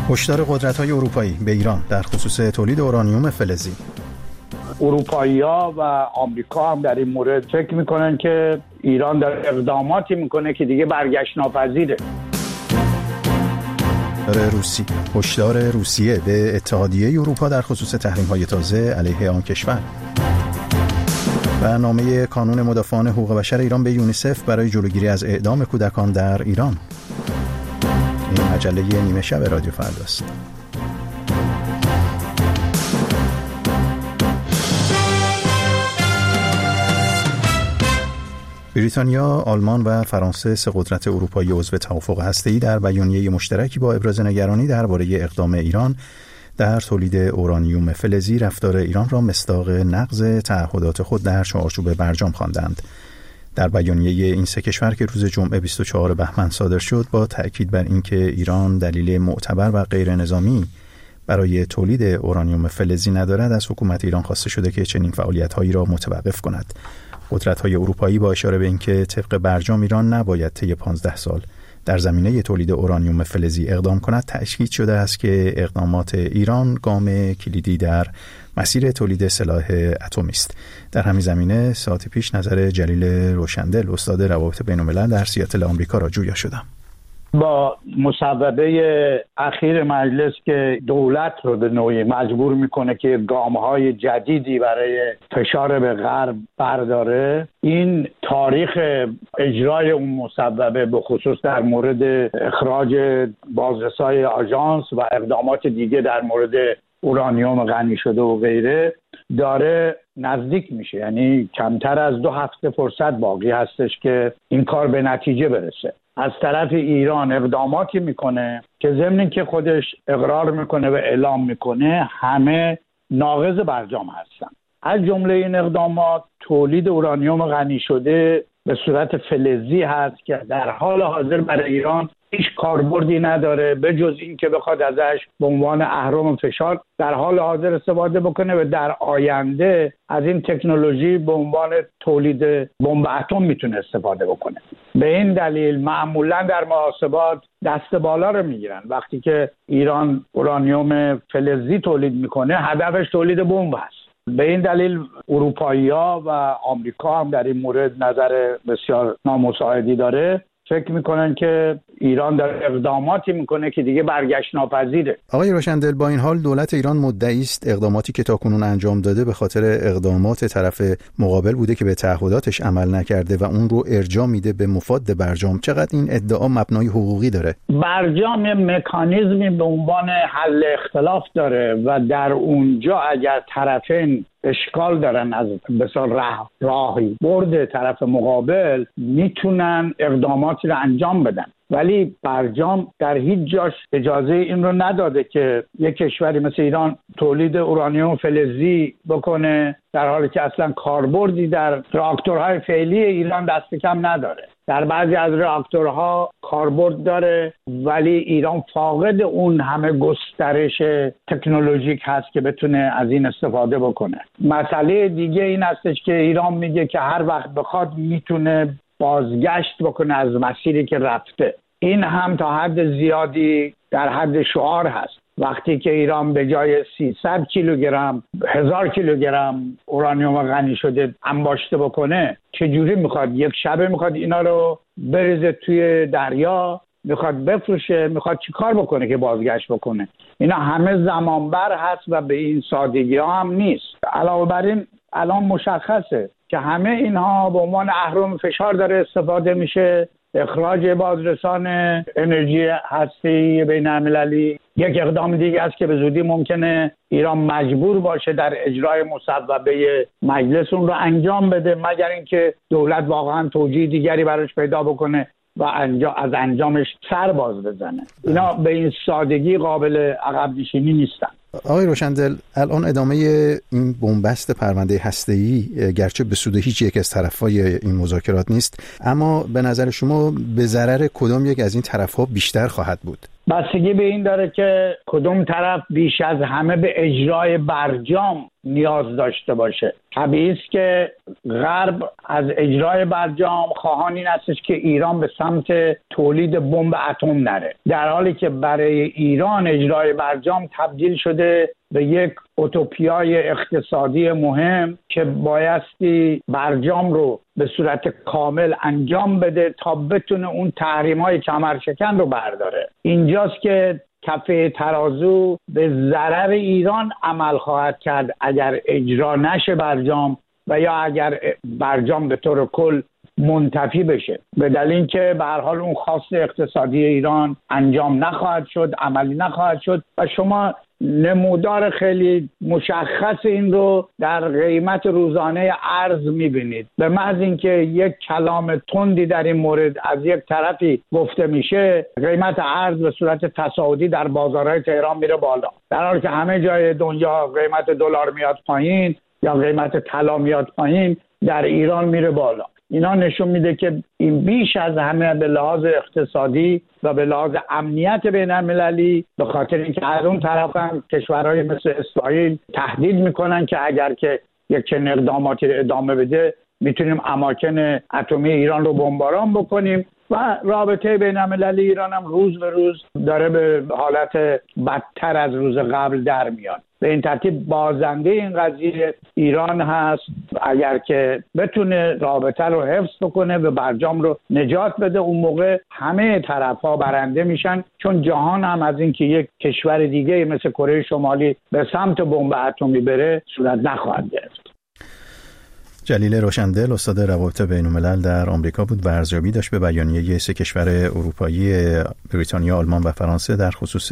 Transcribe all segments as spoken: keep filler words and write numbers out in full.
هشدار قدرت‌های اروپایی به ایران در خصوص تولید اورانیوم فلزی. اروپایی‌ها و آمریکا هم در این مورد فکر میکنن که ایران در اقداماتی میکنه که دیگه برگشت ناپذیره. روسی هشدار روسیه به اتحادیه اروپا در خصوص تحریم‌های تازه علیه آن کشور. برنامه کانون مدافعان حقوق بشر ایران به یونیسف برای جلوگیری از اعدام کودکان در ایران. این مجله نیمه شب رادیو فرداست. بریتانیا، آلمان و فرانسه، سه قدرت اروپایی عضو توافق هسته‌ای، در بیانیه مشترکی با ابراز نگرانی درباره اقدام ایران در تولید اورانیوم فلزی رفتار ایران را مصداق نقض تعهدات خود در چارچوب برجام خواندند. در بیانیه این سه کشور که روز جمعه بیست و چهارم بهمن صادر شد، با تأکید بر اینکه ایران دلیل معتبر و غیر نظامی برای تولید اورانیوم فلزی ندارد، از حکومت ایران خواسته شده که چنین فعالیت‌هایی را متوقف کند. قدرت‌های اروپایی با اشاره به اینکه طبق برجام ایران نباید طی پانزده سال در زمینه تولید اورانیوم فلزی اقدام کند، تأکید شده است که اقدامات ایران گام کلیدی در مسیر تولید سلاح اتمی است. در همین زمینه ساعت پیش نظر جلیل روشندل، استاد روابط بین‌الملل در سیاتل آمریکا را جویا شدم. با مصوبه اخیر مجلس که دولت رو به نوعی مجبور میکنه که گام‌های جدیدی برای فشار به غرب برداره، این تاریخ اجرای اون مصوبه به خصوص در مورد اخراج بازرسای آژانس و اقدامات دیگه در مورد اورانیوم غنی شده و غیره داره نزدیک میشه. یعنی کمتر از دو هفته فرصت باقی هستش که این کار به نتیجه برسه. از طرف ایران اقداماتی میکنه که ضمن که خودش اقرار میکنه و اعلام میکنه همه ناقض برجام هستن. از جمله این اقدامات تولید اورانیوم غنی شده به صورت فلزی هست که در حال حاضر برای ایران هیچ کاربردی نداره به جز این که بخواد ازش به عنوان اهرم فشار در حال حاضر استفاده بکنه و در آینده از این تکنولوژی به عنوان تولید بمب اتم میتونه استفاده بکنه. به این دلیل معمولا در محاسبات دست بالا رو میگیرن وقتی که ایران اورانیوم فلزی تولید میکنه، هدفش تولید بمب هست. به این دلیل اروپایی‌ها و آمریکا هم در این مورد نظر بسیار نامساعدی داره. فکر میکنن که ایران در اقداماتی میکنه که دیگه برگشت ناپذیره. آقای روشندل، با این حال دولت ایران مدعی است اقداماتی که تاکنون انجام داده به خاطر اقدامات طرف مقابل بوده که به تعهداتش عمل نکرده و اون رو ارجاع میده به مفاد برجام. چقدر این ادعا مبنای حقوقی داره؟ برجام یه مکانیزمی به عنوان حل اختلاف داره و در اونجا اگر طرفین اشکال دارن از بسیار راه راهی برد طرف مقابل، میتونن اقداماتی رو انجام بدن. ولی برجام در هیچ جاش اجازه این رو نداده که یک کشوری مثل ایران تولید اورانیوم فلزی بکنه، در حالی که اصلا کاربردی در راکتورهای فعلی ایران دست کم نداره. در بعضی از راکتورها کاربرد داره ولی ایران فاقد اون همه گسترش تکنولوژیک هست که بتونه از این استفاده بکنه. مسئله دیگه این هستش که ایران میگه که هر وقت بخواد میتونه بازگشت بکنه از مسیری که رفته. این هم تا حد زیادی در حد شعار هست. وقتی که ایران به جای سیصد کیلوگرم هزار کیلوگرم اورانیوم غنی شده انباشته بکنه، چجوری میخواد یک شبه میخواد اینا رو بریزه توی دریا، میخواد بفروشه، میخواد چی کار بکنه که بازگشت بکنه؟ اینا همه زمانبر هست و به این سادگی ها هم نیست. علاوه بر این الان مشخصه که همه اینها به عنوان اهرم فشار داره استفاده میشه. اخراج بازرسان انرژی هسته‌ای بین‌المللی یک اقدام دیگه است که به زودی ممکنه ایران مجبور باشه در اجرای مصوبه مجلس اون رو انجام بده، مگر اینکه دولت واقعا توجیه دیگری براش پیدا بکنه و انجام از انجامش سر باز بزنه. اینا به این سادگی قابل عقب نشینی نیستن. آقای روشندل، الان ادامه این بنبست پرونده هسته‌ای گرچه به سود هیچ یک از طرف‌های این مذاکرات نیست، اما به نظر شما به ضرر کدام یک از این طرف‌ها بیشتر خواهد بود؟ بستگی به این داره که کدوم طرف بیش از همه به اجرای برجام نیاز داشته باشه. طبیعی است که غرب از اجرای برجام خواهان این استش که ایران به سمت تولید بمب اتم نره، در حالی که برای ایران اجرای برجام تبدیل شده به یک اوتوپیای اقتصادی مهم که بایستی برجام رو به صورت کامل انجام بده تا بتونه اون تحریم‌های کمرشکن رو برداره. اینجاست که کفه ترازو به ضرر ایران عمل خواهد کرد اگر اجرا نشه برجام و یا اگر برجام به طور کل منتفی بشه، به دلیل که به هر حال اون خواست اقتصادی ایران انجام نخواهد شد، عملی نخواهد شد و شما نمودار خیلی مشخص این رو در قیمت روزانه ارز میبینید. به محض اینکه یک کلام تندی در این مورد از یک طرفی گفته میشه، قیمت ارز به صورت تصاعدی در بازارهای تهران میره بالا، در حالی که همه جای دنیا قیمت دلار میاد پایین یا قیمت طلا میاد پایین، در ایران میره بالا. اینا نشون میده که این بیش از همه به لحاظ اقتصادی و به لحاظ امنیت بین المللی، به خاطر اینکه از اون طرف هم کشورهای مثل اسرائیل تهدید میکنن که اگر که یک چنین اقداماتی ادامه بده میتونیم اماکن اتمی ایران رو بمباران بکنیم و رابطه بین المللی ایران هم روز به روز داره به حالت بدتر از روز قبل در میاد. به این ترتیب بازنده این قضیه ایران هست. اگر که بتونه رابطه رو حفظ بکنه و برجام رو نجات بده، اون موقع همه طرف‌ها برنده میشن، چون جهان هم از اینکه یک کشور دیگه مثل کره شمالی به سمت بمب اتمی بره صورت نخواهد گرفت. جلیل روشندل، استاد روابط بین‌الملل در آمریکا بود و ارزیابی داشت به بیانیه سه کشور اروپایی بریتانیا، آلمان و فرانسه در خصوص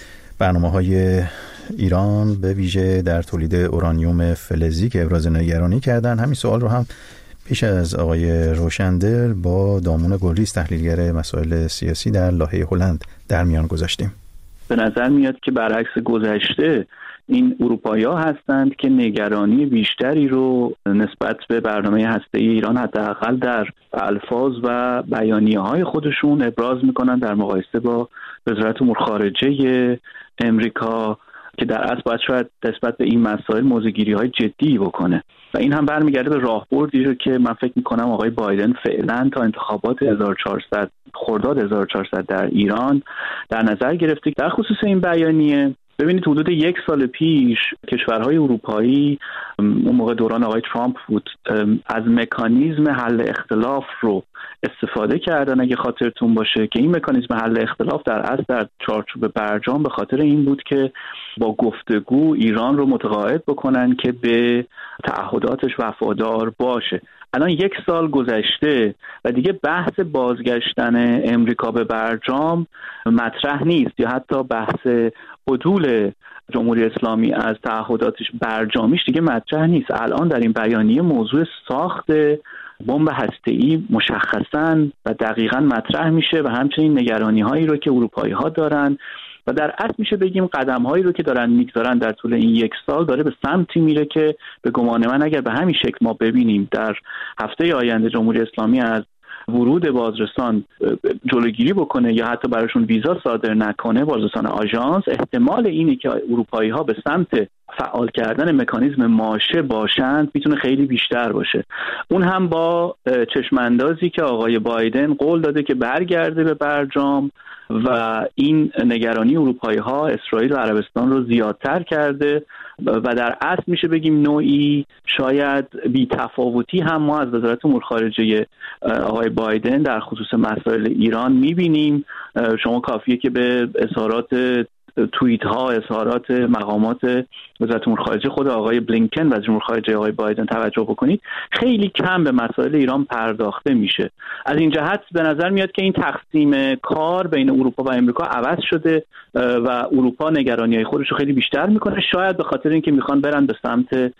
برنامه‌های ایران به ویژه در تولید اورانیوم فلزی که ابراز نگرانی کردن. همین سوال رو هم پیش از آقای روشندل با دامون گلریز، تحلیلگر مسائل سیاسی در لاهه هلند، در میان گذاشتیم. به نظر میاد که برعکس گذشته این اروپایی‌ها هستند که نگرانی بیشتری رو نسبت به برنامه هسته‌ای ایران حداقل در الفاظ و بیانیه‌های خودشون ابراز می‌کنند در مقایسه با وزارت امور خارجه امریکا که در اصل باید شاید نسبت به این مسائل موضع‌گیری‌های جدی بکنه و این هم برمیگرده به راهبردی رو که من فکر می‌کنم آقای بایدن فعلا تا انتخابات هزار و چهارصد خرداد هزار و چهارصد در ایران در نظر گرفته. در خصوص این بیانیه ببینید حدود یک سال پیش کشورهای اروپایی، اون موقع دوران آقای ترامپ بود، از مکانیزم حل اختلاف رو استفاده کردن. اگه خاطرتون باشه که این مکانیزم حل اختلاف در اصل در چارچوب برجام به خاطر این بود که با گفتگو ایران رو متقاعد بکنن که به تعهداتش وفادار باشه. الان یک سال گذشته و دیگه بحث بازگشتن امریکا به برجام مطرح نیست، یا حتی بحث عدول جمهوری اسلامی از تعهداتش برجامیش دیگه مطرح نیست. الان در این بیانیه موضوع ساخت بمب هسته‌ای مشخصاً و دقیقاً مطرح میشه و همچنین نگرانی‌هایی رو که اروپایی‌ها دارن و در اصل میشه بگیم قدم‌هایی رو که دارن میگذارن در طول این یک سال داره به سمتی میره که به گمان من اگر به همین شکل ما ببینیم در هفته آینده جمهوری اسلامی از ورود بازرسان جلوگیری بکنه یا حتی براشون ویزا صادر نکنه، بازرسان آژانس، احتمال اینه که اروپایی‌ها به سمت فعال کردن مکانیزم ماشه باشند میتونه خیلی بیشتر باشه. اون هم با چشماندازی که آقای بایدن قول داده که برگرده به برجام و این نگرانی اروپایی‌ها اسرائیل و عربستان رو زیادتر کرده و در اصل میشه بگیم نوعی شاید بی تفاوتی هم ما از وزارت امور خارجه آقای بایدن در خصوص مسائل ایران میبینیم. شما کافیه که به اظهارات توییت ها، اظهارات مقامات وزارت امور خارجه خود آقای بلینکن و وزیر امور خارجه آقای بایدن توجه بکنید، خیلی کم به مسائل ایران پرداخته میشه. از این جهت به نظر میاد که این تقسیم کار بین اروپا و امریکا عوض شده و اروپا نگرانی‌های خودش رو خیلی بیشتر میکنه، شاید به خاطر اینکه میخوان برن به سمت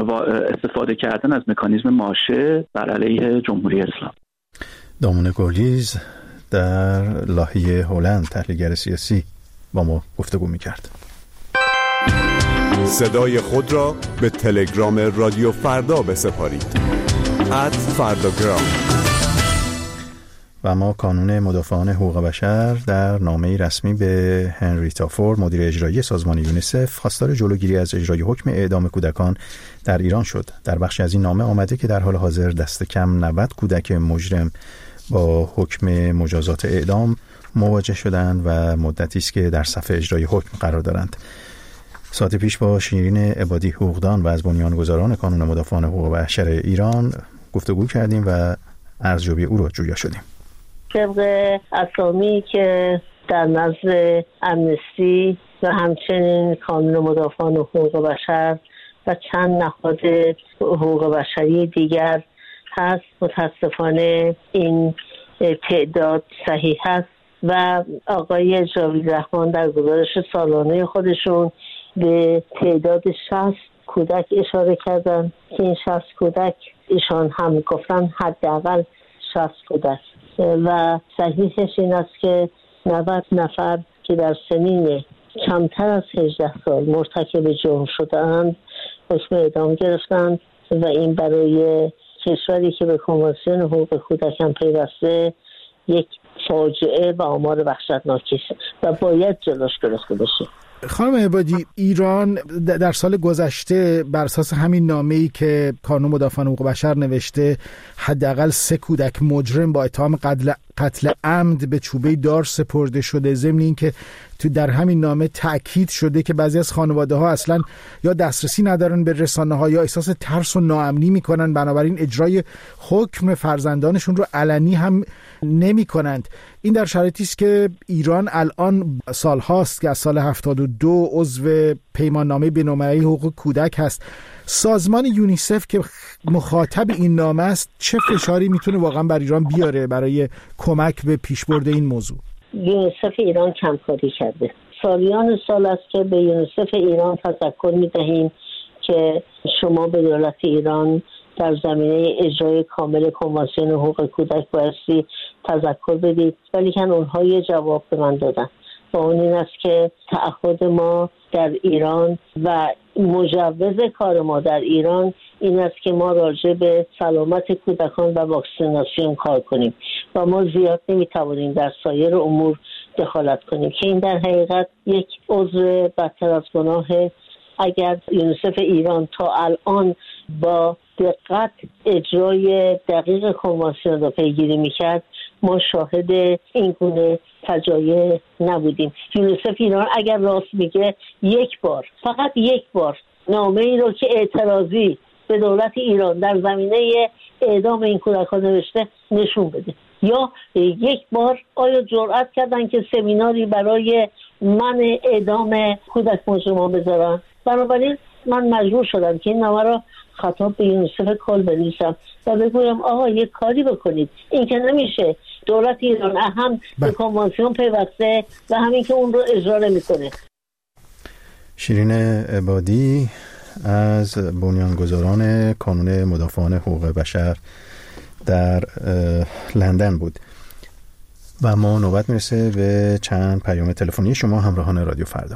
استفاده کردن از مکانیزم ماشه بر علیه جمهوری اسلامی. دامون گلریز در لاهه هلند، تحلیلگر سیاسی، با ما گفتگو می‌کرد. صدای خود را به تلگرام رادیو فردا بسپارید. ات فرداگرام. و ما کانون مدافعان حقوق بشر در نامه رسمی به هنریتا فورد مدیر اجرایی سازمان یونیسف خواستار جلوگیری از اجرای حکم اعدام کودکان در ایران شد. در بخشی از این نامه آمده که در حال حاضر دست کم نود کودک مجرم با حکم مجازات اعدام مواجه شدند و مدتی است که در صف اجرای حکم قرار دارند. ساعت پیش با شیرین عبادی حقوقدان و از بنیانگذاران کانون مدافعان حقوق بشر ایران گفتگو کردیم و ارزیابی او را جویا شدیم. طبق اسامی که در نزد امنستی و همچنین کانون مدافعان حقوق بشر و چند نهاد حقوق بشری دیگر هست، متاسفانه این تعداد صحیح هست و آقای جاوید رحمان در گزارش سالانه خودشون به تعداد شصت کودک اشاره کردن که این شصت کودک ایشان هم گفتن حداقل شصت کودک و صحیحش این است که نود نفر که در سنین کمتر از هجده سال مرتکب جرم شدند حکم اعدام گرفتند و این برای کشوری که به کنوانسیون حقوق کودک هم پیوسته یک فاجعه و آمار وحشتناکی است و باید جلوش گرفته بشه. خانم عبادی، ایران در سال گذشته بر اساس همین نامه‌ای که کانون مدافعان حقوق بشر نوشته حداقل سه کودک مجرم با اتهام قتل قتل عمد به چوبه دار سپرده شده. ضمن این که تو در همین نامه تأکید شده که بعضی از خانواده‌ها اصلا یا دسترسی ندارن به رسانه‌ها یا احساس ترس و ناامنی میکنن، بنابراین اجرای حکم فرزندانشون رو علنی هم نمی‌کنند. این در شرایطی است که ایران الان سال‌هاست که از سال هفتاد و دو عضو پیماننامه بین‌المللی حقوق کودک هست. سازمان یونیسف که مخاطب این نامه است چه فشاری میتونه واقعا بر ایران بیاره برای کمک به پیشبرد این موضوع؟ یونیسف ایران کمکاری کرده. سالیان سال است که به یونیسف ایران تذکر میدهیم که شما به دولت ایران در زمینه اجرای کامل کنوانسیون حقوق کودک بایستی تذکر بدید، ولی که اونها یه جواب به من دادن و اون این است که تعهد ما در ایران و مجوز کار ما در ایران این است که ما راجع به سلامت کودکان و واکسیناسیون کار کنیم و ما زیاد نمیتوانیم در سایر امور دخالت کنیم که این در حقیقت یک عضو بدتر از گناه. اگر یونیسف ایران تا الان با دقت اجرای دقیق کنوانسیون را پیگیری میکرد ما شاهد این گونه فجایع نبودیم. یونیسف ایران اگر راست میگه یک بار، فقط یک بار نامه ای رو که اعتراضی به دولت ایران در زمینه اعدام این کودکان نوشته نشون بده، یا یک بار آیا جرأت کردن که سمیناری برای منع اعدام کودک مجرمان بذارن؟ بنابراین من مجبور شدم که این نامه را خطاب به یونیسف کل بنویسم و بگویم آقا یک کاری بکنید. این که نمیشه دولت ایران هم به کنوانسیون پیوسته و همین که اون رو اجرا نمیکنه. شیرین عبادی از بنیانگذاران کانون مدافعان حقوق بشر در لندن بود و ما نوبت میرسه به چند پیام تلفنی شما همراهان رادیو فردا.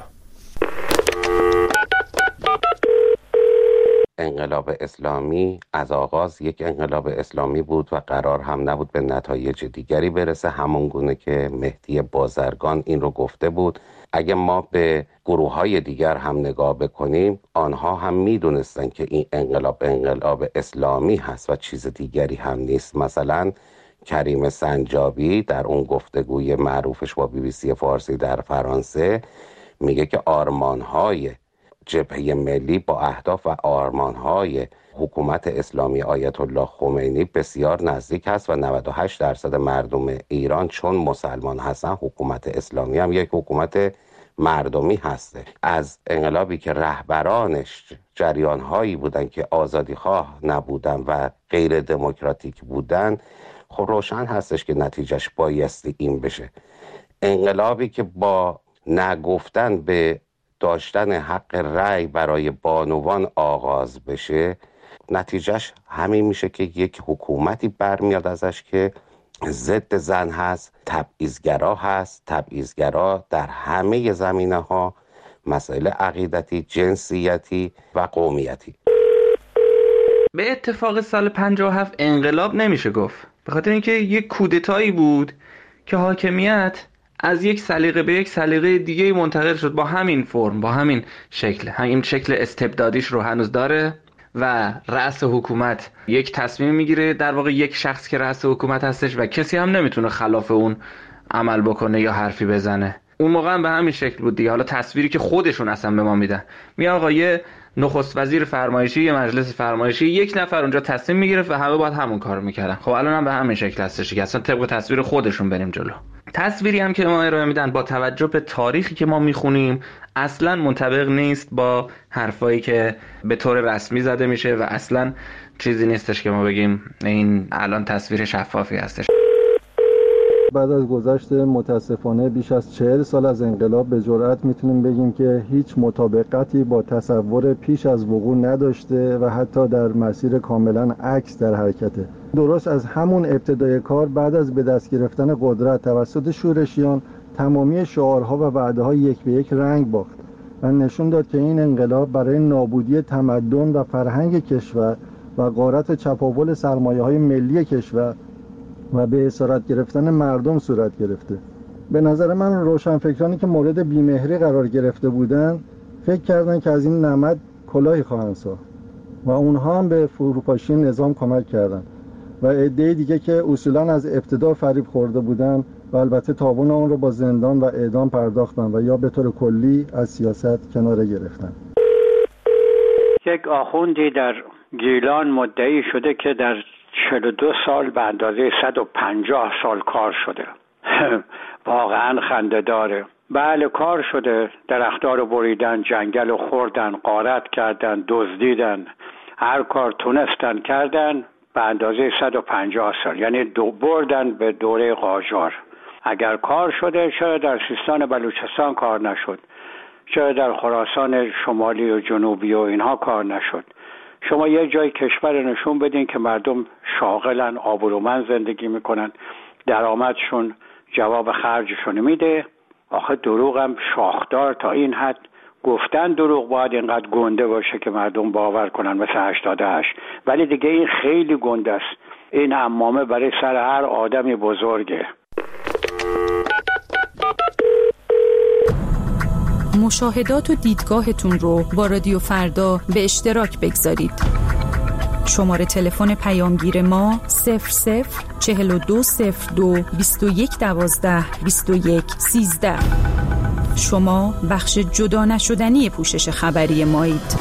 انقلاب اسلامی از آغاز یک انقلاب اسلامی بود و قرار هم نبود به نتایج دیگری برسه، همون گونه که مهدی بازرگان این رو گفته بود. اگه ما به گروه های دیگر هم نگاه بکنیم آنها هم میدونستن که این انقلاب انقلاب اسلامی هست و چیز دیگری هم نیست. مثلا کریم سنجابی در اون گفتگوی معروفش با بی بی سی فارسی در فرانسه میگه که آرمان‌های جبهه ملی با اهداف و آرمان‌های حکومت اسلامی آیت الله خمینی بسیار نزدیک است و نود و هشت درصد مردم ایران چون مسلمان هستن حکومت اسلامی هم یک حکومت مردمی هسته. از انقلابی که رهبرانش جریان‌هایی بودن که آزادیخواه نبودن و غیر دموکراتیک بودن، خب روشن هستش که نتیجهش بایستی این بشه. انقلابی که با نگفتن به داشتن حق رأی برای بانوان آغاز بشه، نتیجهش همین میشه که یک حکومتی برمیاد ازش که ضد زن هست، تبعیض‌گرا هست، تبعیض‌گرا در همه زمینه ها، مسائل عقیدتی، جنسیتی و قومیتی. به اتفاق سال پنجاه و هفت انقلاب نمیشه گفت. به خاطر اینکه یک کودتایی بود که حاکمیت از یک سلیقه به یک سلیقه دیگه منتقل شد، با همین فرم، با همین شکل، همین شکل استبدادیش رو هنوز داره و رأس حکومت یک تصمیم میگیره، در واقع یک شخص که رأس حکومت هستش و کسی هم نمیتونه خلاف اون عمل بکنه یا حرفی بزنه. اون موقع هم به همین شکل بود دیگه. حالا تصویری که خودشون اصلا به ما میدن، می آقا یه نخست وزیر فرمایشی، یه مجلس فرمایشی، یک نفر اونجا تصمیم میگیره و همه باید همون کارو میکردن. خب الان هم به همین شکل هستش که اصلا طبق تصویر خودشون بریم جلو. تصویری هم که ما ارائه میدن با توجه به تاریخی که ما میخونیم اصلا منطبق نیست با حرفایی که به طور رسمی زده میشه و اصلا چیزی نیستش که ما بگیم این الان تصویر شفافی هستش. بعد از گذشت متاسفانه بیش از چهل سال از انقلاب به جرئت میتونیم بگیم که هیچ مطابقتی با تصور پیش از وقوع نداشته و حتی در مسیر کاملا عکس در حرکته. درست از همون ابتدای کار بعد از به دست گرفتن قدرت توسط شورشیان تمامی شعارها و وعده‌ها یک به یک رنگ باخت و نشون داد که این انقلاب برای نابودی تمدن و فرهنگ کشور و غارت چپاول سرمایه‌های ملی کشور و به اسارت گرفتن مردم صورت گرفته. به نظر من روشنفکرانی که مورد بیمهری قرار گرفته بودند فکر کردن که از این نمد کلاهی خواهند ساخت و اونها هم به فروپاشی نظام کمک کردند و عده دیگه که اصولا از ابتدا فریب خورده بودند و البته تاوان اون رو با زندان و اعدام پرداختن و یا به طور کلی از سیاست کناره گرفتن. یک آخوندی در گیلان مدعی شده که در چهل و دو سال به اندازه صد و پنجاه سال کار شده. واقعا خنده داره. بله کار شده، درختار رو بریدن، جنگل رو خوردن، غارت کردن، دزدیدن، هر کار تونستن کردن به اندازه صد و پنجاه سال، یعنی دو بردن به دوره قاجار. اگر کار شده چرا در سیستان بلوچستان کار نشد؟ چرا در خراسان شمالی و جنوبی و اینها کار نشد؟ شما یه جای کشور نشون بدین که مردم شاغلن، آبرومند زندگی میکنن، درآمدشون جواب خرجشون میده. آخه دروغم شاخدار تا این حد گفتن دروغ باید اینقدر گنده باشه که مردم باور کنن مثل هشتاد و هشت، ولی دیگه این خیلی گنده است. این عمامه برای سر هر آدمی بزرگه. مشاهدات و دیدگاهتون رو با رادیو فردا به اشتراک بگذارید. شماره تلفن پیامگیر ما صفر صفر چهل و دو صفر دو بیست و یک دوازده بیست و یک سیزده. شما بخش جدا نشدنی پوشش خبری مایید.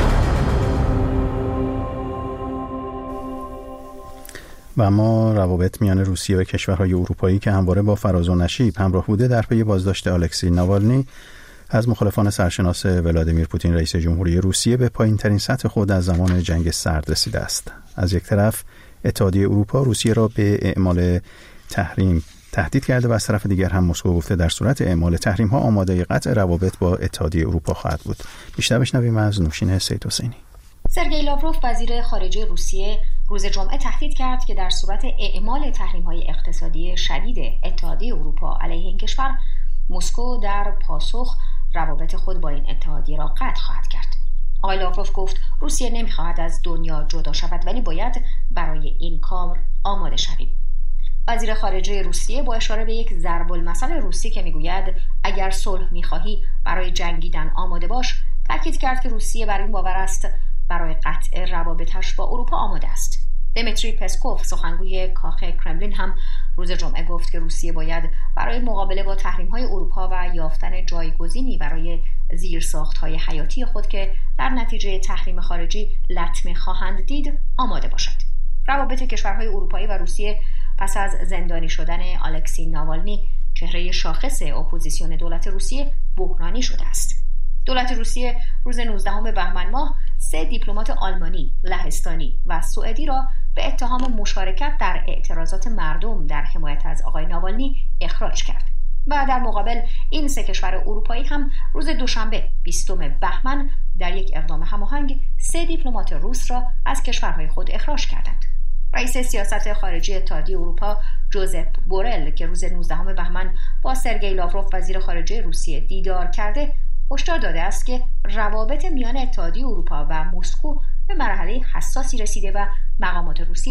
و اما روابط میان روسیه و کشورهای اروپایی که همواره با فراز و نشیب همراه بوده در پی بازداشت الکسی ناوالنی از مخالفان سرشناس ولادیمیر پوتین رئیس جمهوری روسیه به پایین‌ترین سطح خود از زمان جنگ سرد رسیده است. از یک طرف اتحادیه اروپا روسیه را به اعمال تحریم تهدید کرده و از طرف دیگر هم مسکو گفته در صورت اعمال تحریم ها آماده قطع روابط با اتحادیه اروپا خواهد بود. بیشتر بشنویم از نوشین سید حسینی. سرگئی لاوروف وزیر خارجه روسیه روز جمعه تهدید کرد که در صورت اعمال تحریم‌های اقتصادی شدید اتحادیه اروپا علیه این کشور، مسکو در پاسخ روابط خود با این اتحادیه را قطع خواهد کرد. آقای لاوروف گفت روسیه نمی‌خواهد از دنیا جدا شود، ولی باید برای این کار آماده شویم. وزیر خارجه روسیه با اشاره به یک ضرب المثل روسی که میگوید اگر صلح می‌خواهی برای جنگیدن آماده باش، تاکید کرد که روسیه بر این باور است برای قطع روابطش با اروپا آماده است. دمیتری پسکوف سخنگوی کاخ کرملین هم روز جمعه گفت که روسیه باید برای مقابله با تحریم‌های اروپا و یافتن جایگزینی برای زیرساخت‌های حیاتی خود که در نتیجه تحریم خارجی لطمه خواهند دید آماده باشد. روابط کشورهای اروپایی و روسیه پس از زندانی شدن الکسی ناوالنی، چهره شاخص اپوزیسیون دولت روسیه، بحرانی شده است. دولت روسیه روز نوزدهم بهمن ماه سه دیپلمات آلمانی، لهستانی و سوئدی را به اتهام مشارکت در اعتراضات مردم در حمایت از آقای ناوالنی اخراج کرد. و در مقابل این سه کشور اروپایی هم روز دوشنبه بیستم بهمن در یک اقدام هماهنگ سه دیپلمات روس را از کشورهای خود اخراج کردند. رئیس سیاست خارجی اتحادیه اروپا جوزپ بورل که روز نوزدهم بهمن با سرگئی لاوروف وزیر خارجه روسیه دیدار کرده، هشدار داده است که روابط میان اتحادیه اروپا و مسکو به مرحله حساسی رسیده و مقامات روسیه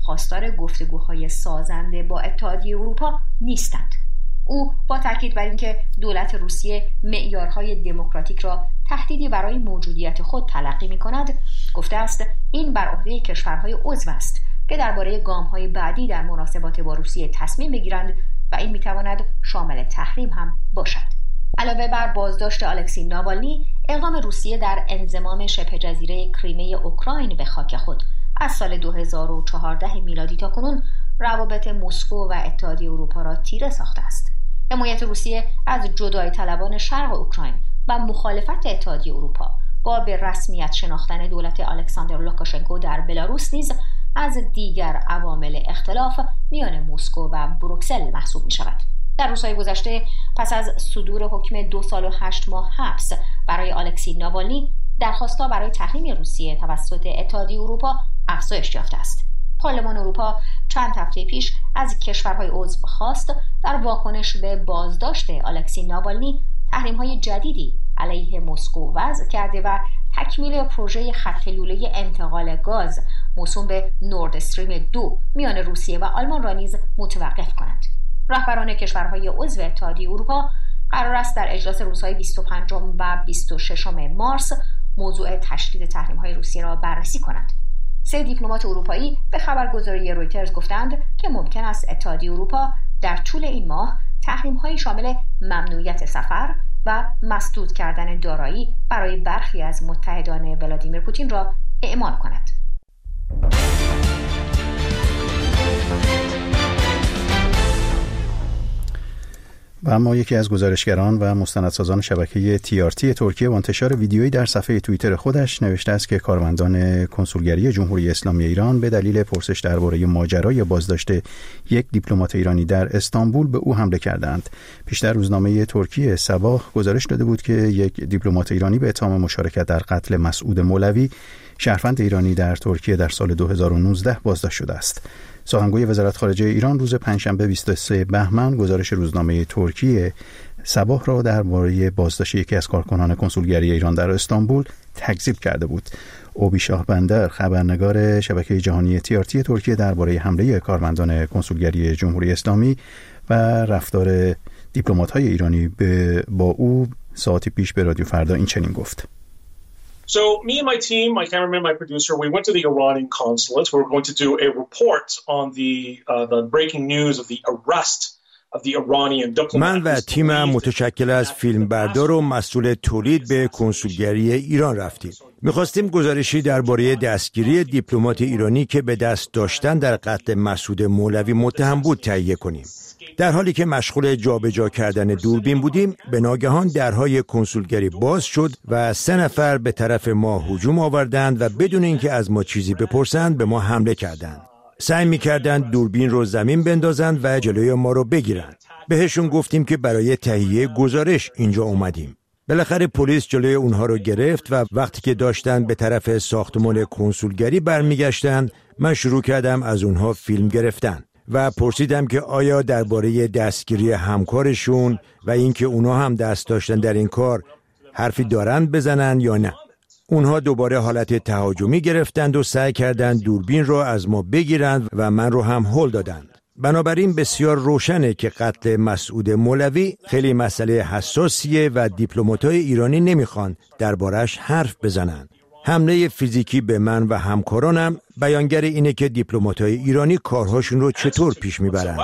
خواستار گفتگوهای سازنده با اتحادیه اروپا نیستند. او با تاکید بر اینکه دولت روسیه معیارهای دموکراتیک را تهدیدی برای موجودیت خود تلقی می‌کند، گفته است این بر عهده کشورهای عضو است که درباره گام‌های بعدی در مناسبات با روسیه تصمیم بگیرند و این می‌تواند شامل تحریم هم باشد. علاوه بر بازداشت الکسی ناوالنی، اقدام روسیه در انضمام شبه جزیره کریمه اوکراین به خاک خود از سال دو هزار و چهارده میلادی تا کنون روابط مسکو و اتحادیه اروپا را تیره ساخته است. حمایت روسیه از جدای طلبان شرق اوکراین و مخالفت اتحادیه اروپا با به رسمیت شناختن دولت الکساندر لوکاشنکو در بلاروس نیز از دیگر عوامل اختلاف میان مسکو و بروکسل محسوب می شود. در روزهای گذشته پس از صدور حکم دو سال و هشت ماه حبس برای الکسی ناوالنی، درخواست‌ها برای تحریم روسیه توسط اتحادیه اروپا افزایش یافته است. پارلمان اروپا چند هفته پیش از کشورهای عضو خواست در واکنش به بازداشت الکسی ناوالنی تحریم‌های جدیدی علیه مسکو وضع کرده و تکمیل پروژه خط لوله انتقال گاز موسوم به نورد استریم دو میان روسیه و آلمان را نیز متوقف کنند. رهبران کشورهای عضو اتحادیه اروپا قرار است در اجلاس روزهای بیست و پنجم و بیست و ششم مارس موضوع تشدید تحریم‌های روسیه را بررسی کنند. سه دیپلمات اروپایی به خبرگزاری رویترز گفتند که ممکن است اتحادیه اروپا در طول این ماه تحریم‌های شامل ممنوعیت سفر و مسدود کردن دارایی برای برخی از متحدان ولادیمیر پوتین را اعمال کند. و اما یکی از گزارشگران و مستندسازان شبکه تی آر تی ترکیه با انتشار ویدیویی در صفحه توییتر خودش نوشته است که کارمندان کنسولگری جمهوری اسلامی ایران به دلیل پرسش درباره ماجرای بازداشت یک دیپلمات ایرانی در استانبول به او حمله کردند. پیشتر روزنامه ترکیه صباح گزارش داده بود که یک دیپلمات ایرانی به اتهام مشارکت در قتل مسعود مولوی، شهروند ایرانی در ترکیه، در سال دو هزار و نوزده بازداشت شده است. سخنگوی وزارت خارجه ایران روز پنجشنبه بیست و سوم بهمن گزارش روزنامه ترکیه صباح را درباره بازداشت یکی از کارکنان کنسولگری ایران در استانبول تکذیب کرده بود. اوبی شاه بندر، خبرنگار شبکه جهانی تی آر تی ترکیه، درباره حمله کارمندان کنسولگری جمهوری اسلامی و رفتار دیپلمات‌های ایرانی با او ساعتی پیش به رادیو فردا این چنین گفت. So me and my team, my cameraman, my producer, we went to the Iranian consulate. We were going to do a report on the uh, the breaking news of the arrest of the Iranian diplomat. من و تیمم متشکل از فیلمبردار و مسئول تولید به کنسولگری ایران رفتیم. می‌خواستیم گزارشی درباره دستگیری دیپلمات ایرانی که به دست داشتن در قتل مسعود مولوی متهم بود تهیه کنیم. در حالی که مشغول جابجا کردن دوربین بودیم، به ناگهان درهای کنسولگری باز شد و سه نفر به طرف ما هجوم آوردند و بدون اینکه از ما چیزی بپرسند به ما حمله کردند. سعی می‌کردند دوربین رو زمین بندازند و جلوی ما رو بگیرند. بهشون گفتیم که برای تهیه گزارش اینجا اومدیم. بالاخره پلیس جلوی اونها رو گرفت و وقتی که داشتن به طرف ساختمان کنسولگری برمیگشتن، من شروع کردم از اونها فیلم گرفتن و پرسیدم که آیا درباره دستگیری همکارشون و اینکه اونها هم دست داشتن در این کار حرفی دارن بزنن یا نه. اونها دوباره حالت تهاجمی گرفتند و سعی کردند دوربین رو از ما بگیرند و من رو هم هل دادند. بنابراین بسیار روشنه که قتل مسعود مولوی خیلی مسئله حساسیه و دیپلمات‌های ایرانی نمیخوان دربارش حرف بزنن. حمله فیزیکی به من و همکارانم بیانگر اینه که دیپلمات‌های ایرانی کارهاشون رو چطور پیش میبرن.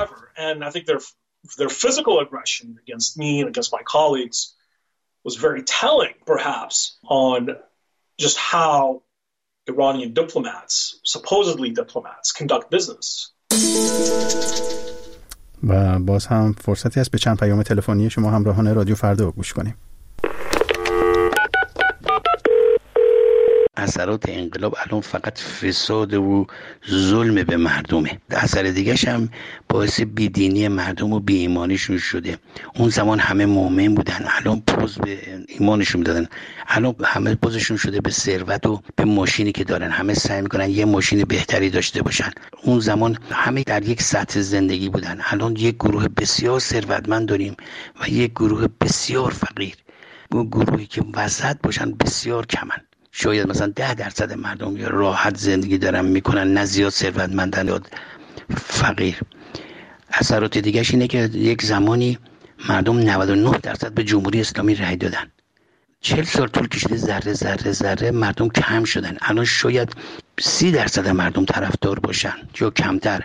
و باز هم فرصتی است به چند پیام تلفنی شما همراهان رادیو فردا گوش کنیم. اثرات انقلاب الان فقط فساد و ظلم به مردمه. اثر دیگه‌ش هم باعث بیدینی مردم و بی ایمانیشون شده. اون زمان همه مؤمن بودن، الان پوز به ایمانشون دادن. الان همه پوزشون شده به ثروت و به ماشینی که دارن. همه سعی میکنن یه ماشین بهتری داشته باشن. اون زمان همه در یک سطح زندگی بودن. الان یک گروه بسیار ثروتمند داریم و یک گروه بسیار فقیر. اون گروهی که وسط باشن بسیار کمن. شاید مثلا ده درصد مردم یا راحت زندگی دارن میکنن، نه زیاد ثروتمندن یا فقیر. اثرات دیگه‌اش اینه که یک زمانی مردم نود و نه درصد به جمهوری اسلامی رأی دادن، چهل سال طول کشیده ذره ذره ذره مردم کم شدن، الان شاید سی درصد مردم طرفدار باشن یا کمتر.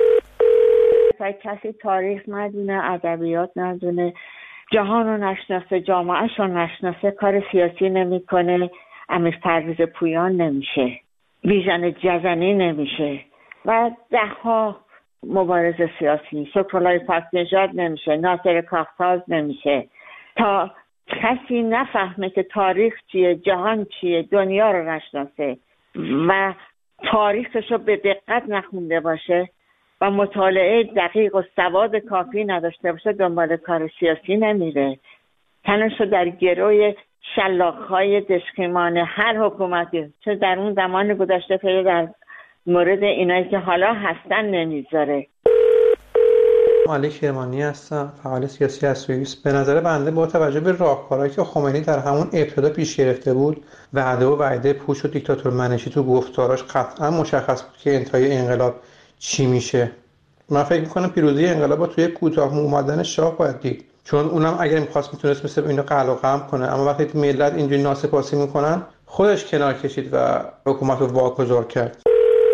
کسی تاریخ ندونه، ادبیات ندونه، جهان رو نشناسه، جامعهش رو نشناسه، کار سیاسی نمیکنه، امیر پرویز پویان نمیشه، بیژن جزنی نمیشه و ده ها مبارز سیاسی، شکرالله پاک نژاد نمیشه، ناصر کاختاز نمیشه. تا کسی نفهمه که تاریخ چیه، جهان چیه، دنیا رو نشناسه و تاریخش رو به دقت نخونده باشه و مطالعه دقیق و سواد کافی نداشته باشه، دنبال کار سیاسی نمیره. تنش رو در گروی شلاق‌های دشخیمان هر حکومتی، چه در اون زمان گذشته پیدا در مورد اینایی که حالا هستن نمیذاره. علی کرمانی هستم، فعال سیاسی از سوئیس. به نظر بنده با توجه به راهکارهایی که خمینی در همون ابتدا پیش گرفته بود، وعده و وعده پوش و دیکتاتور منشی تو گفتاراش قطعا مشخص بود که انتهای انقلاب چی میشه. من فکر میکنم پیروزی انقلاب با توی کوتاه اومدن شاه باید دید، چون اونم اگر میخواست میتونست مثل اینو قلع و قم کنه، اما وقتی ملت اینجوری ناسپاسی میکنن خودش کنار کشید و حکومت رو واگذار کرد.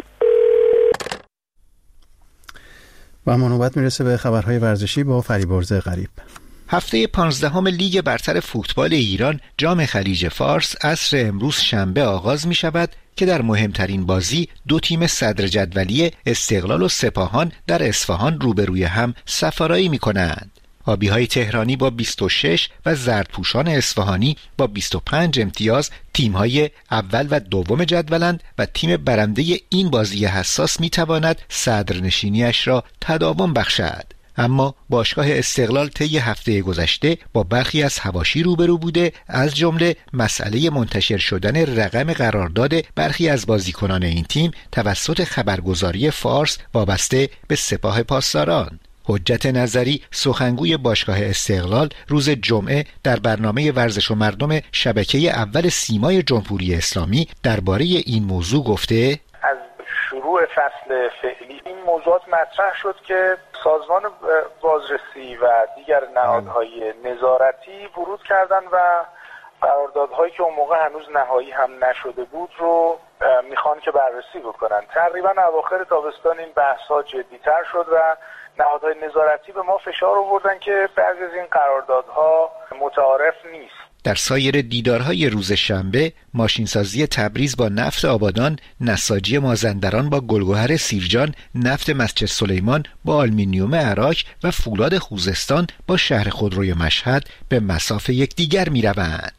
و اما نوبت میرسه به خبرهای ورزشی با فریبرز غریب. هفته پانزدهم لیگ برتر فوتبال ایران جام خلیج فارس عصر امروز شنبه آغاز می شود که در مهمترین بازی دو تیم صدر جدولی استقلال و سپاهان در اصفهان روبروی هم سفارایی می کنند. آبی‌های تهرانی با بیست و شش و زردپوشان اصفهانی با بیست و پنج امتیاز تیم‌های اول و دوم جدولند و تیم برنده این بازی حساس می‌تواند صدرنشینی‌اش را تداوم بخشد. اما باشگاه استقلال طی هفته گذشته با برخی از حواشی روبرو بوده، از جمله مسئله منتشر شدن رقم قرارداد برخی از بازیکنان این تیم توسط خبرگزاری فارس وابسته به سپاه پاسداران. حجت نظری سخنگوی باشگاه استقلال روز جمعه در برنامه ورزش و مردم شبکه اول سیمای جمهوری اسلامی درباره این موضوع گفته: از شروع فصل فعلی این موضوعات مطرح شد که سازمان بازرسی و دیگر نهادهای نظارتی ورود کردن و قراردادهایی که اون موقع هنوز نهایی هم نشده بود رو میخوان که بررسی بکنن. تقریبا اواخر تابستان این بحث‌ها جدی‌تر شد و نهادهای نظارتی به ما فشار آوردن که بعضی از این قراردادها متعارف نیست. در سایر دیدارهای روز شنبه ماشینسازی تبریز با نفت آبادان، نساجی مازندران با گلگهر سیرجان، نفت مسجد سلیمان با آلومینیوم عراق و فولاد خوزستان با شهر خودروی مشهد به مصاف یکدیگر می‌روند.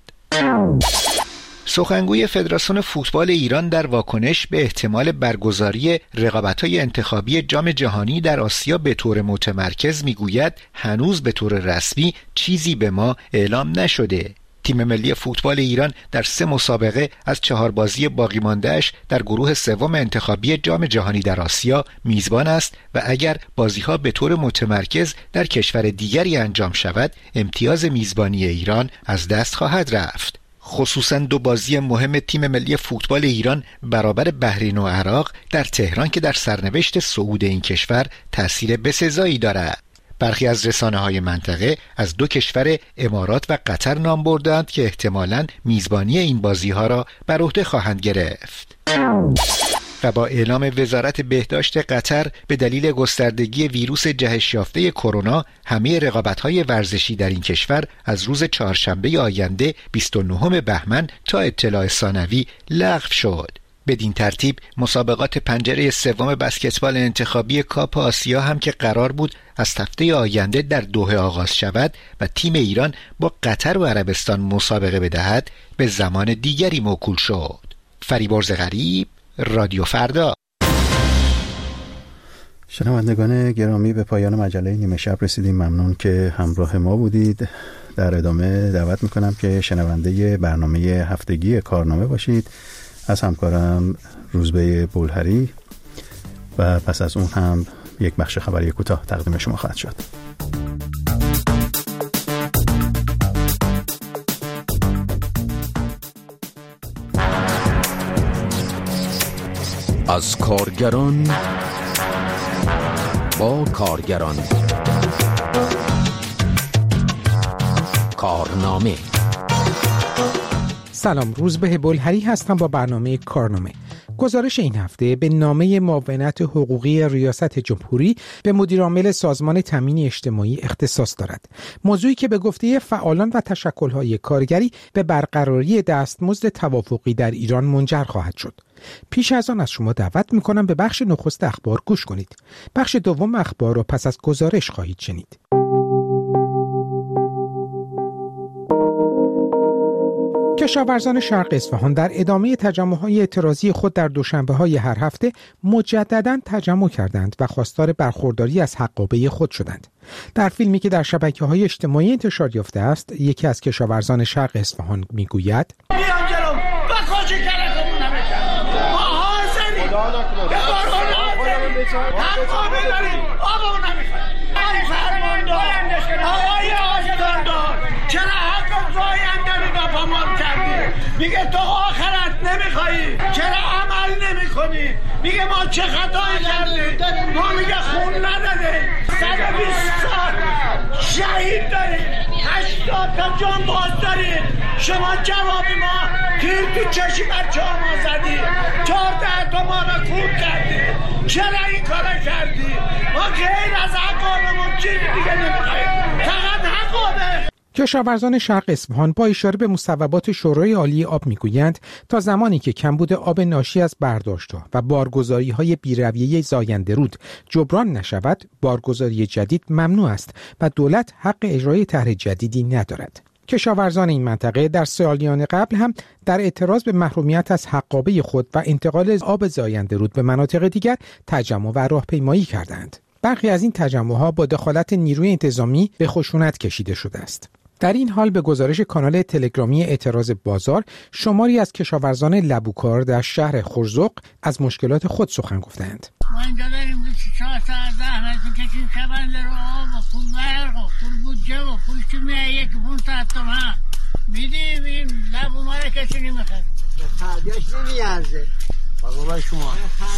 سخنگوی فدراسیون فوتبال ایران در واکنش به احتمال برگزاری رقابت‌های انتخابی جام جهانی در آسیا به طور متمرکز میگوید هنوز به طور رسمی چیزی به ما اعلام نشده. تیم ملی فوتبال ایران در سه مسابقه از چهار بازی باقی مانده‌اش در گروه سوم انتخابی جام جهانی در آسیا میزبان است و اگر بازی‌ها به طور متمرکز در کشور دیگری انجام شود، امتیاز میزبانی ایران از دست خواهد رفت. خصوصاً دو بازی مهم تیم ملی فوتبال ایران برابر بحرین و عراق در تهران که در سرنوشت صعود این کشور تأثیر بسزایی دارد. برخی از رسانه‌های منطقه از دو کشور امارات و قطر نام بردند که احتمالاً میزبانی این بازی‌ها را بر عهده خواهند گرفت. و با اعلام وزارت بهداشت قطر به دلیل گستردگی ویروس جهش یافته کرونا، همه رقابت‌های ورزشی در این کشور از روز چهارشنبه آینده بیست و نهم بهمن تا اطلاع ثانوی لغو شد. بدین ترتیب مسابقات پنجره سوم بسکتبال انتخابی کاپ آسیا هم که قرار بود از هفته آینده در دوحه آغاز شود و تیم ایران با قطر و عربستان مسابقه بدهد، به زمان دیگری موکول شد. فریبرز غریب، رادیو فردا. شنوندگان گرامی، به پایان مجله نیمه شب رسیدیم. ممنون که همراه ما بودید. در ادامه دعوت میکنم که شنونده برنامه هفتگی کارنامه باشید از همکارم روزبه بولهری و پس از اون هم یک بخش خبری کوتاه تقدیم شما خواهد شد. از کارگران با کارگران. کارنامه. سلام، روزبه بلهری هستم با برنامه کارنامه. گزارش این هفته به نامه معاونت حقوقی ریاست جمهوری به مدیرعامل سازمان تامین اجتماعی اختصاص دارد. موضوعی که به گفته فعالان و تشکل‌های کارگری به برقراری دستمزد توافقی در ایران منجر خواهد شد. پیش از آن از شما دعوت می‌کنم به بخش نخست اخبار گوش کنید. بخش دوم اخبار را پس از گزارش خواهید شنید. کشاورزان شرق اصفهان در ادامه تجمع‌های اعتراضی خود در دوشنبه‌های هر هفته مجدداً تجمع کردند و خواستار برخورداری از حقابه خود شدند. در فیلمی که در شبکه‌های اجتماعی انتشار یافته است، یکی از کشاورزان شرق اصفهان میگوید: میگه تو آخرت نمیخوایی، چرا عمل نمیکنی؟ میگه ما چه خطایی کردیم؟ ما میگه خون نداده، صد و بیست سال شهید داریم، هشتاد تا جان باز داریم. شما جواب ما تیر تو چشی بچه ها ما زدی، چهارده تا ما رو کور کردی، چرا این کارا کردی؟ ما غیر از حقابمون چیزی دیگه نمیخواییم، فقط حقابه. کشاورزان شرق اصفهان با اشاره به مصوبات شورای عالی آب میگویند تا زمانی که کمبود آب ناشی از برداشت‌ها و بارگذاری‌های بی‌رویه زاینده‌رود جبران نشود، بارگذاری جدید ممنوع است و دولت حق اجرای طرح جدیدی ندارد. کشاورزان این منطقه در سالیان قبل هم در اعتراض به محرومیت از حقابه خود و انتقال آب زاینده‌رود به مناطق دیگر تجمع و راهپیمایی کردند. برخی از این تجمع‌ها با دخالت نیروی انتظامی به خشونت کشیده شده است. در این حال به گزارش کانال تلگرامی اعتراض بازار، شماری از کشاورزان لبوکار در شهر خرزق از مشکلات خود سخن گفتند. ما اینجا داریم چهار ساعت زحمت می‌کشیم، شبنده رو آب و پول برق و پول بودجه و پول کیمیایی یک پونصد تومن میدیم، این لبو ما رو کسی نمی‌خواد. خرجش نمیارزه. بابا شما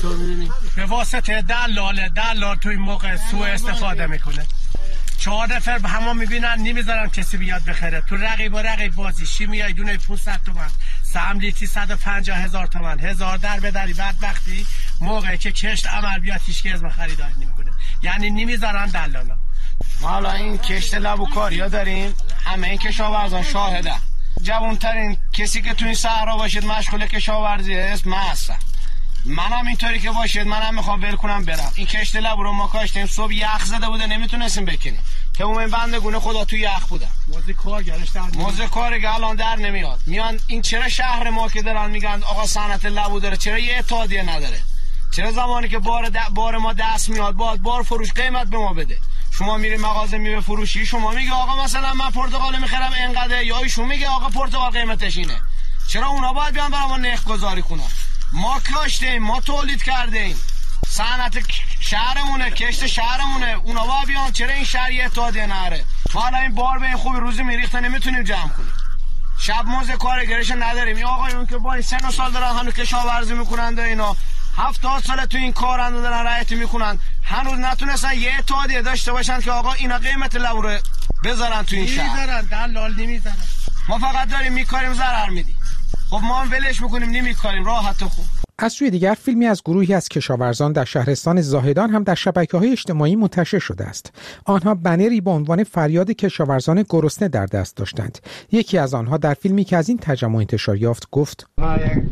به واسطه دلال دلال تو این موقع سوء استفاده میکنه. چهار نفر به همه میبینن نمیذارن کسی بیاد بخره. تو رقیب و رقیب بازی شیمیایی دونه پانصد تومن، سهم لیتری صد و پنجاه هزار تومن، هزار در بدری. بعد وقتی موقعی که کشت عمل بیاد هیچ کی از ما خریداری نمیکنه، یعنی نمیذارن دلالا. ما حالا این کشت لبوکاریا داریم، همه این کشاورزان شاهده. جوانترین کسی که تو این صحرا باشید مشغول کشاورزی است من هستم. منم اینطوری که باشید منم میخوام ول کنم برم. این کشت لبو رو ما کاشتیم، صبح یخ زده بوده نمیتونستیم بکنیم که اون بندگونه خدا تو یخ بوده. موزه کارگرش در موزه کارگر الان در نمیاد. میان این چرا شهر ما که دارن میگن آقا صنعت لبو داره، چرا یه اتحادیه نداره؟ چرا زمانی که بار د... بار ما دست میاد باید بار فروش قیمت به ما بده؟ شما میری مغازه میوه فروشی، شما میگه آقا مثلا من پرتقال میخرم اینقدر، یا ایشون میگه آقا پرتقال قیمتش اینه. چرا اونا باید بیان برام نرخ گذاری کنن؟ ما کاشتیم، ما تولید کردیم، صنعت شهرمونه، کشت شهرمونه، اونا باید بیان. چرا این شهر یه اتحادیه نره؟ ما حالا این بار به این خوبی روزی میریخته نمیتونیم جمع کنیم. شب موزه کارگرش نداریم. این آقایون که با این سن و سال دارن هنوز کشاورزی میکنند و اینا هفتاد سال تو این کار اند دارن رعایت میکنن، هنوز نتونستن یه اتحادیه داشته باشن که آقا اینا قیمت لبو رو بذارن تو این شهر. نمیذارن، دلال نمیذارن. ما فقط داریم میکاریم ضرر میدیم. خب ما هم ولش میکنیم نمیکاریم، راحت و خوب. از سوی دیگر فیلمی از گروهی از کشاورزان در شهرستان زاهدان هم در شبکه‌های اجتماعی منتشر شده است. آنها بنری با عنوان فریاد کشاورزان گرسنه در دست داشتند. یکی از آنها در فیلمی که از این تجمع انتشار یافت گفت: من یک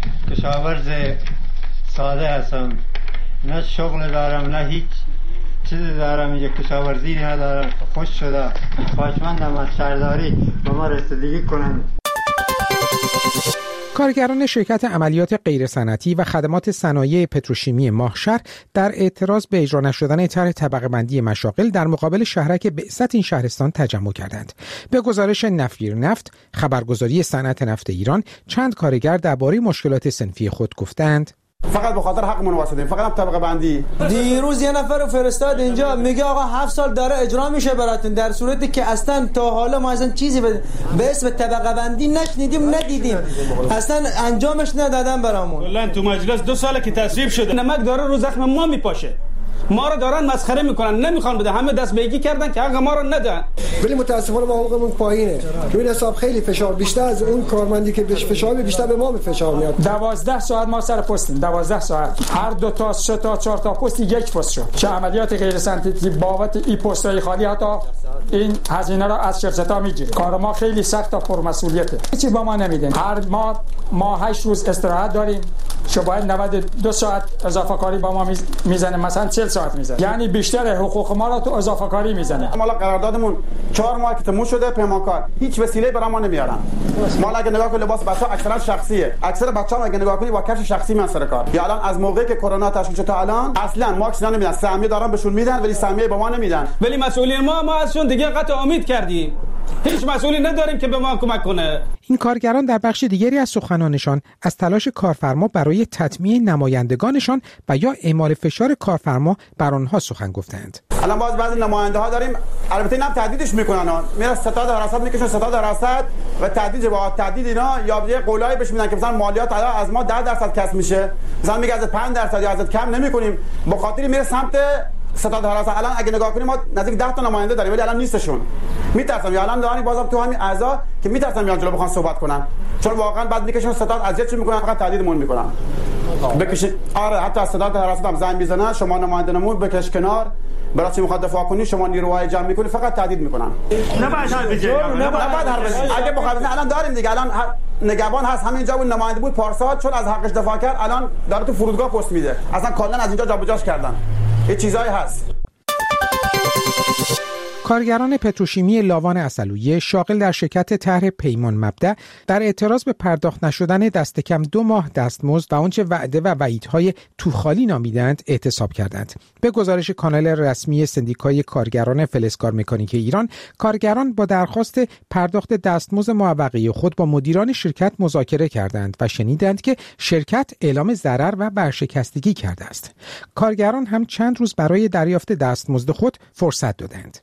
کشاورز ساده هستم، نه شغل دارم نه هیچ چیزی دارم، یک کشاورزی ندارم. خوش شده، خواهشمندم از شهرداری به ما رسیدگی کنند. کارگران شرکت عملیات غیرصنعتی و خدمات صنایع پتروشیمی ماهشهر در اعتراض به اجرا نشدن طرح طبقه بندی مشاغل در مقابل شهرک بعثت این شهرستان تجمع کردند. به گزارش نفیر نفت، خبرگزاری صنعت نفت ایران، چند کارگر درباره مشکلات صنفی خود گفتند: فقط به خاطر حقمون واسطیم، فقط هم طبقه بندی. دیروز یه نفر رو فرستاد اینجا میگه آقا هفت سال داره اجرا میشه براتون، در صورتی که اصلا تا حالا ما اصلا چیزی به اسم طبقه بندی نشنیدیم ندیدیم، اصلا انجامش ندادن برامون. کلا تو مجلس دو ساله که تصویب شده، نمک داره رو زخم ما میپاشه، ما رو دارن مسخره میکنن، نمیخوان بده، همه دست بیگی کردن که حق ما رو ندن. ولی متاسفانه ما حقوقمون پایینه. تو این حساب خیلی فشار بیشتر از اون کارمندی که بهش فشار بیشتر به ما به فشار میاد. دوازده ساعت ما سر پستیم، دوازده ساعت هر دو تا سه تا چهار تا پست یک پست شد. چه عملیات غیر سنتیتی بابت این پستای خالی حتی این هزینه رو از شرکت‌ها میگیره. کار ما خیلی سخت و پرمسئولیته. هیچی با ما نمیدن. هر ما ما هشت روز استراحت داریم. شو باید نود و دو ساعت اضافه کاری با ما میزنه، مثلا چهل ساعت میزنه، یعنی بیشتر حقوق ما رو تو اضافه کاری میزنه. ما قراردادمون چهار ماه که تموم شده، پیمانکار هیچ وسیله برای ما نمیارن. ما اگه نگاه کنید لباس بچه‌ها اکثرا شخصیه، اکثر بچه‌ها اگه نگاه کنید با کفش شخصی من سر کار. یا الان از موقعی که کرونا تشکیل شد تا الان اصلا ماکس نمیدن، سهمیه دارن بهشون میدن ولی سهمیه به ما نمیدن. ولی مسئولین ما ما ازشون دیگه قطع امید کردیم، هیچ مسئولی نداریم که به ما کمک کنه. این کارگران در بخش دیگری از سخنانشان از تلاش کارفرما برای تطمیع نمایندگانشان و یا اعمال فشار کارفرما بر آنها سخن گفتند. الان باز بعضی نماینده ها داریم، البته اینم تهدیدش میکنن، میره ستاد حراست میکشن، ستاد حراست و تهدید با تهدید اینا یا یه قولایی بهش میدن که مثلا مالیات از ما ده درصد کسب میشه، مثلا میگه از پنج درصد یا از کم نمیکنیم، به خاطر میره سمت ستاد حراست. الان اگه نگاه کنیم ما نزدیک ده تا نماینده داریم ولی الان نیستشون، میترسم یا الان داریم بازم تو همین اعضا که میترسم میان جلو بخوان صحبت کنن، چون واقعا بعد میکشن ستاد اذیت میکنن، فقط تهدیدمون میکنن بکشید. آره حتی از ستاد حراست هم زنگ میزنن، شما نماینده‌مون بکش کنار، برای چی میخواد دفاع کنی، شما نیروهای جمع میکنی، فقط تهدید میکنن. نه باید حرف بزنید، نه باید حرف بزنید. اگه بخواد الان داریم دیگه، الان نگهبان هست همینجا، اون نماینده بود پارسال چون از حقش دفاع کرد الان داره تو فرودگاه پست میده، اصلا کلا از اینجا جابجاش کردن، یه چیزایی هست. کارگران پتروشیمی لاوان عسلویه شاغل در شرکت طرح پیمان مبدأ در اعتراض به پرداخت نشدن دست کم دو ماه دستمزد و آنچه وعده و وعیدهای توخالی نامیدند اعتصاب کردند. به گزارش کانال رسمی سندیکای کارگران فلزکار مکانیک ایران، کارگران با درخواست پرداخت دستمزد معوقه خود با مدیران شرکت مذاکره کردند و شنیدند که شرکت اعلام ضرر و ورشکستگی کرده است. کارگران هم چند روز برای دریافت دستمزد خود فرصت دادند.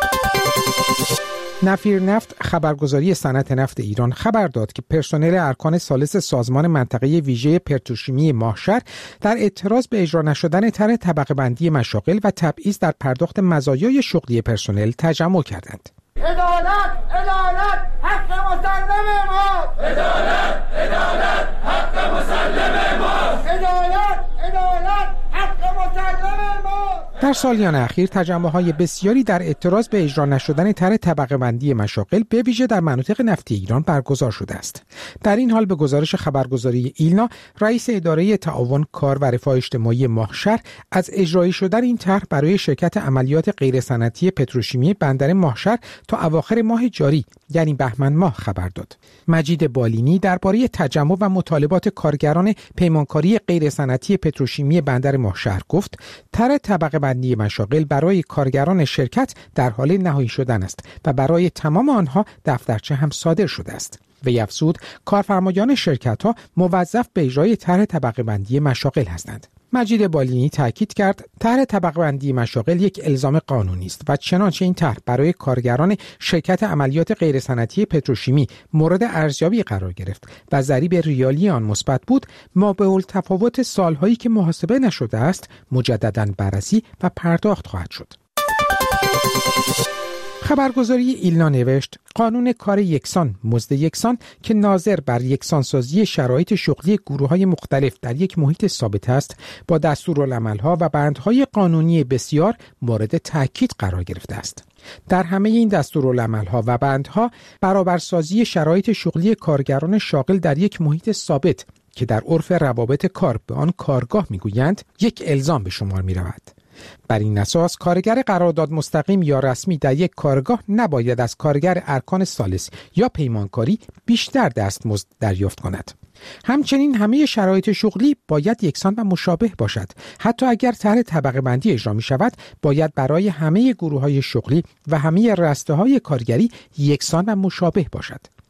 نفیر نفت خبرگزاری صنعت نفت ایران خبر داد که پرسنل ارکان ثالث سازمان منطقه ویژه پتروشیمی ماهشهر در اعتراض به اجرا نشدن طرح طبقه بندی مشاغل و تبعیض در پرداخت مزایای شغلی پرسنل تجمع کردند. عدالت، عدالت، حق مسلم ما. عدالت، عدالت، حق مسلم ما. عدالت، عدالت، حق مسلم ما. در سالیان اخیر تجمع‌های بسیاری در اعتراض به اجرا نشدن طرح طبقه بندی مشاغل به ویژه در مناطق نفتی ایران برگزار شده است. در این حال به گزارش خبرگزاری ایلنا، رئیس اداره تعاون کار و رفاه اجتماعی ماهشهر از اجرایی شدن این طرح برای شرکت عملیات غیرصنعتی پتروشیمی بندر ماهشهر تا اواخر ماه جاری یعنی بهمن ماه خبر داد. مجید بالینی درباره تجمع و مطالبات کارگران پیمانکاری غیرصنعتی پتروشیمی بندر ماهشهر گفت: طرح طبقه بندی مشاغل برای کارگران شرکت در حال نهایی شدن است و برای تمام آنها دفترچه هم صادر شده است. وی افزود کارفرمایان شرکت‌ها موظف به اجرای طرح طبقه بندی مشاغل هستند. مجید بالینی تاکید کرد طرح طبقه بندی مشاغل یک الزام قانونی است و چنانچه این طرح برای کارگران شرکت عملیات غیرصنعتی پتروشیمی مورد ارزیابی قرار گرفت و ضریب ریالی آن مثبت بود، مابعالتفاوت سالهایی که محاسبه نشده است مجدداً بررسی و پرداخت خواهد شد. خبرگزاری ایلنا نوشت قانون کار یکسان مزد یکسان که ناظر بر یکسانسازی شرایط شغلی گروه‌های مختلف در یک محیط ثابت است، با دستورالعمل‌ها و بندهای قانونی بسیار مورد تاکید قرار گرفته است. در همه این دستورالعمل‌ها و بندها برابرسازی شرایط شغلی کارگران شاغل در یک محیط ثابت که در عرف روابط کار به آن کارگاه می‌گویند یک الزام به شمار می‌رود. بر این اساس کارگر قرارداد مستقیم یا رسمی در یک کارگاه نباید از کارگر ارکان ثالث یا پیمانکاری بیشتر دستمزد دریافت کند. همچنین همه شرایط شغلی باید یکسان و مشابه باشد. حتی اگر طرح طبقه بندی اجرا می شود، باید برای همه گروه‌های شغلی و همه رسته‌های کارگری یکسان و مشابه باشد.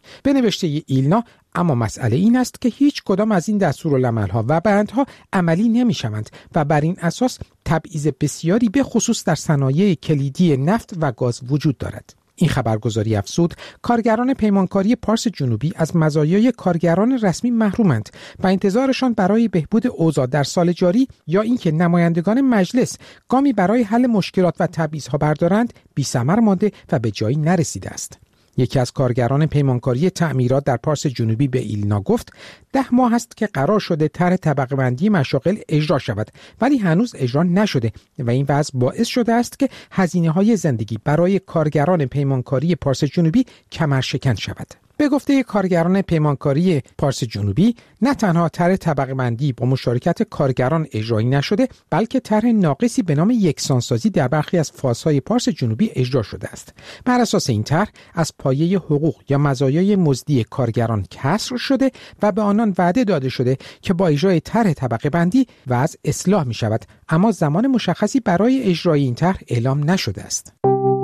به نوشته ایلنا، اما مسئله این است که هیچ کدام از این دستورالعمل‌ها و بندها عملی نمی‌شوند و بر این اساس تبعیض بسیاری به خصوص در صنایع کلیدی نفت و گاز وجود دارد. این خبرگزاری افزود کارگران پیمانکاری پارس جنوبی از مزایای کارگران رسمی محرومند و انتظارشان برای بهبود اوضاع در سال جاری یا اینکه نمایندگان مجلس گامی برای حل مشکلات و تبعیض‌ها بردارند بی‌ثمر مانده و به جایی نرسیده است. یکی از کارگران پیمانکاری تعمیرات در پارس جنوبی به ایلنا گفت ده ماه است که قرار شده طرح طبقه بندی مشاغل اجرا شود ولی هنوز اجرا نشده و این وضع باعث شده است که هزینه‌های زندگی برای کارگران پیمانکاری پارس جنوبی کمرشکن شود. به گفته کارگران پیمانکاری پارس جنوبی، نه تنها طرح طبقه بندی با مشارکت کارگران اجرایی نشده، بلکه طرح ناقصی به نام یکسانسازی در برخی از فازهای پارس جنوبی اجرا شده است. بر اساس این طرح از پایه حقوق یا مزایای مزدی کارگران کسر شده و به آنان وعده داده شده که با اجرای طرح طبقه بندی وضع اصلاح می شود، اما زمان مشخصی برای اجرای این طرح اعلام نشده است.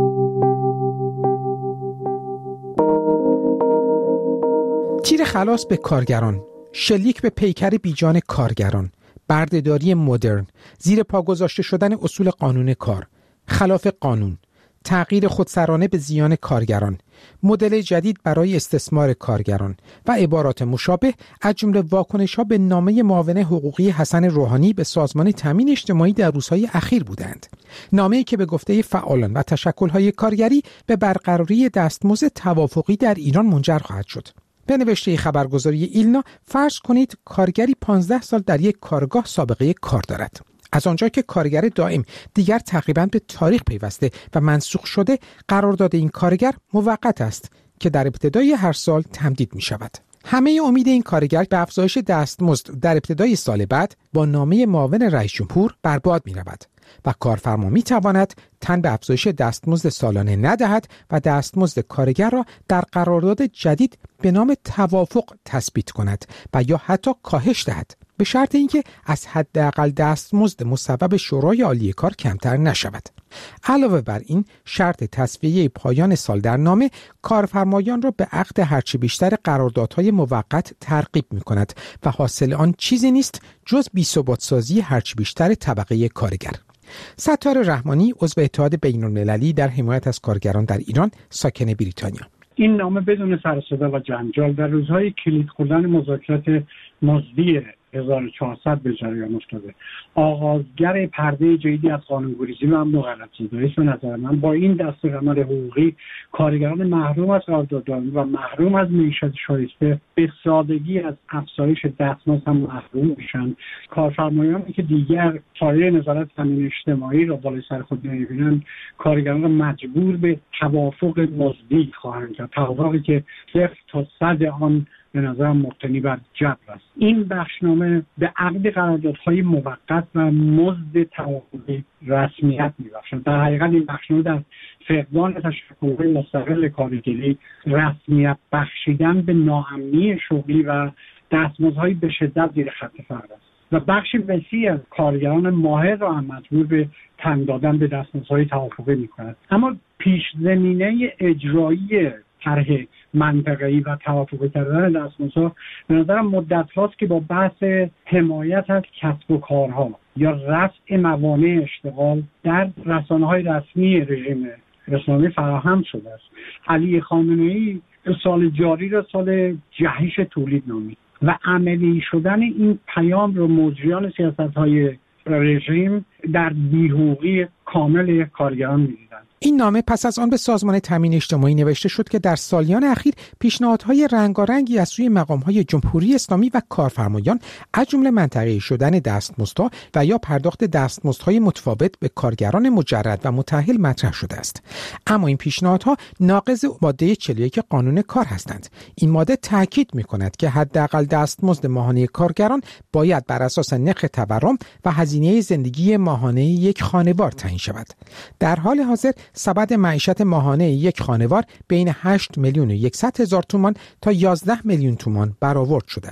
تیر خلاص به کارگران، شلیک به پیکر بیجان کارگران، بردهداری مدرن، زیر پا گذاشته شدن اصول قانون کار، خلاف قانون، تغییر خودسرانه به زیان کارگران، مدل جدید برای استثمار کارگران و عبارات مشابه از جمله واکنش‌ها به نامه معاون حقوقی حسن روحانی به سازمان تامین اجتماعی در روزهای اخیر بودند. نامه‌ای که به گفته فعالان و تشکل‌های کارگری به برقراری دستمزد توافقی در ایران منجر خواهد شد. به نوشته خبرگزاری ایلنا، فرض کنید کارگری پانزده سال در یک کارگاه سابقه کار دارد. از آنجا که کارگر دائم دیگر تقریباً به تاریخ پیوسته و منسوخ شده، قرارداد این کارگر موقت است که در ابتدای هر سال تمدید می شود. همه امید این کارگر به افزایش دستمزد در ابتدای سال بعد با نامه معاون رئیس جمهور برباد می رود و کارفرما می تواند تن به افزایش دستمزد سالانه ندهد و دستمزد کارگر را در قرارداد جدید به نام توافق تثبیت کند و یا حتی کاهش دهد، به شرط اینکه از حداقل دستمزد مصوب شورای عالی کار کمتر نشود. علاوه بر این، شرط تصفیه پایان سال در نامه کارفرمایان را به عقد هرچی بیشتر قراردادهای موقت ترغیب می کند و حاصل آن چیزی نیست جز بی‌ثبات سازی هرچی بیشتر طبقه کارگر. ستار رحمانی، عضو اتحاد بین‌المللی در حمایت از کارگران در ایران، ساکن بریتانیا: این نامه بدون سر و صدا و جنجال در روزهای کلید خوردن مذاکرات مزدی هزار و چهارصد به جریان افتاده. آغازگر پرده جدیدی از قانون‌گریزی و امن و غلط‌زدایی است. به نظر من با این دستورالعمل حقوقی کارگران محروم از قراردادداران و محروم از معیشت شایسته به سادگی از افزایش دستمزد هم محروم میشن. کارفرمایانی که دیگر پایه نظارت تامین اجتماعی را بالای سر خود نمی‌بینند، کارگران را مجبور به توافق مزدی خواهند کرد، توافقی که صفر تا صد آن به نظرم مبتنی بر جبر است. این بخشنامه به عقد قراردادهای موقت و مزد توافقی رسمیت می‌بخشد. در حقیقت این بخشنامه در فقدان تشکل‌های مستقل کارگری رسمیت بخشیدن به ناامنی شغلی و دستمزدهای به شدت زیر خط فقر است و بخشی وسیع از کارگران ماهر را هم مجبور به تن دادن به دستمزدهای توافقی می‌کند. اما پیش زمینه اجرایی طرح منطقه‌ای و توافق کردن دستمزدها به نظرم مدت هاست که با بحث حمایت از کسب و کارها یا رفع موانع اشتغال در رسانه‌های رسمی رژیم اسلامی فراهم شده است. علی خامنه‌ای سال جاری را سال جهش تولید نامید و عملی شدن این پیام رو مجریان سیاست‌های رژیم در بی‌حقوقی کامل کارگران می‌دیدند. این نامه پس از آن به سازمان تامین اجتماعی نوشته شد که در سالیان اخیر پیشنهادهای رنگارنگی از سوی مقام‌های جمهوری اسلامی و کارفرمایان از جمله منطقه‌ای شدن دستمزدها و یا پرداخت دستمزدهای متفاوت به کارگران مجرد و متأهل مطرح شده است. اما این پیشنهادها ناقض ماده چهل و یک قانون کار هستند. این ماده تاکید می‌کند که حداقل دستمزد ماهانه کارگران باید بر اساس نرخ تورم و هزینه زندگی ماهانه یک خانوار تعیین شود. در حال حاضر سبد معیشت ماهانه یک خانوار بین هشت میلیون و صد هزار تومان تا یازده میلیون تومان برآورد شده است.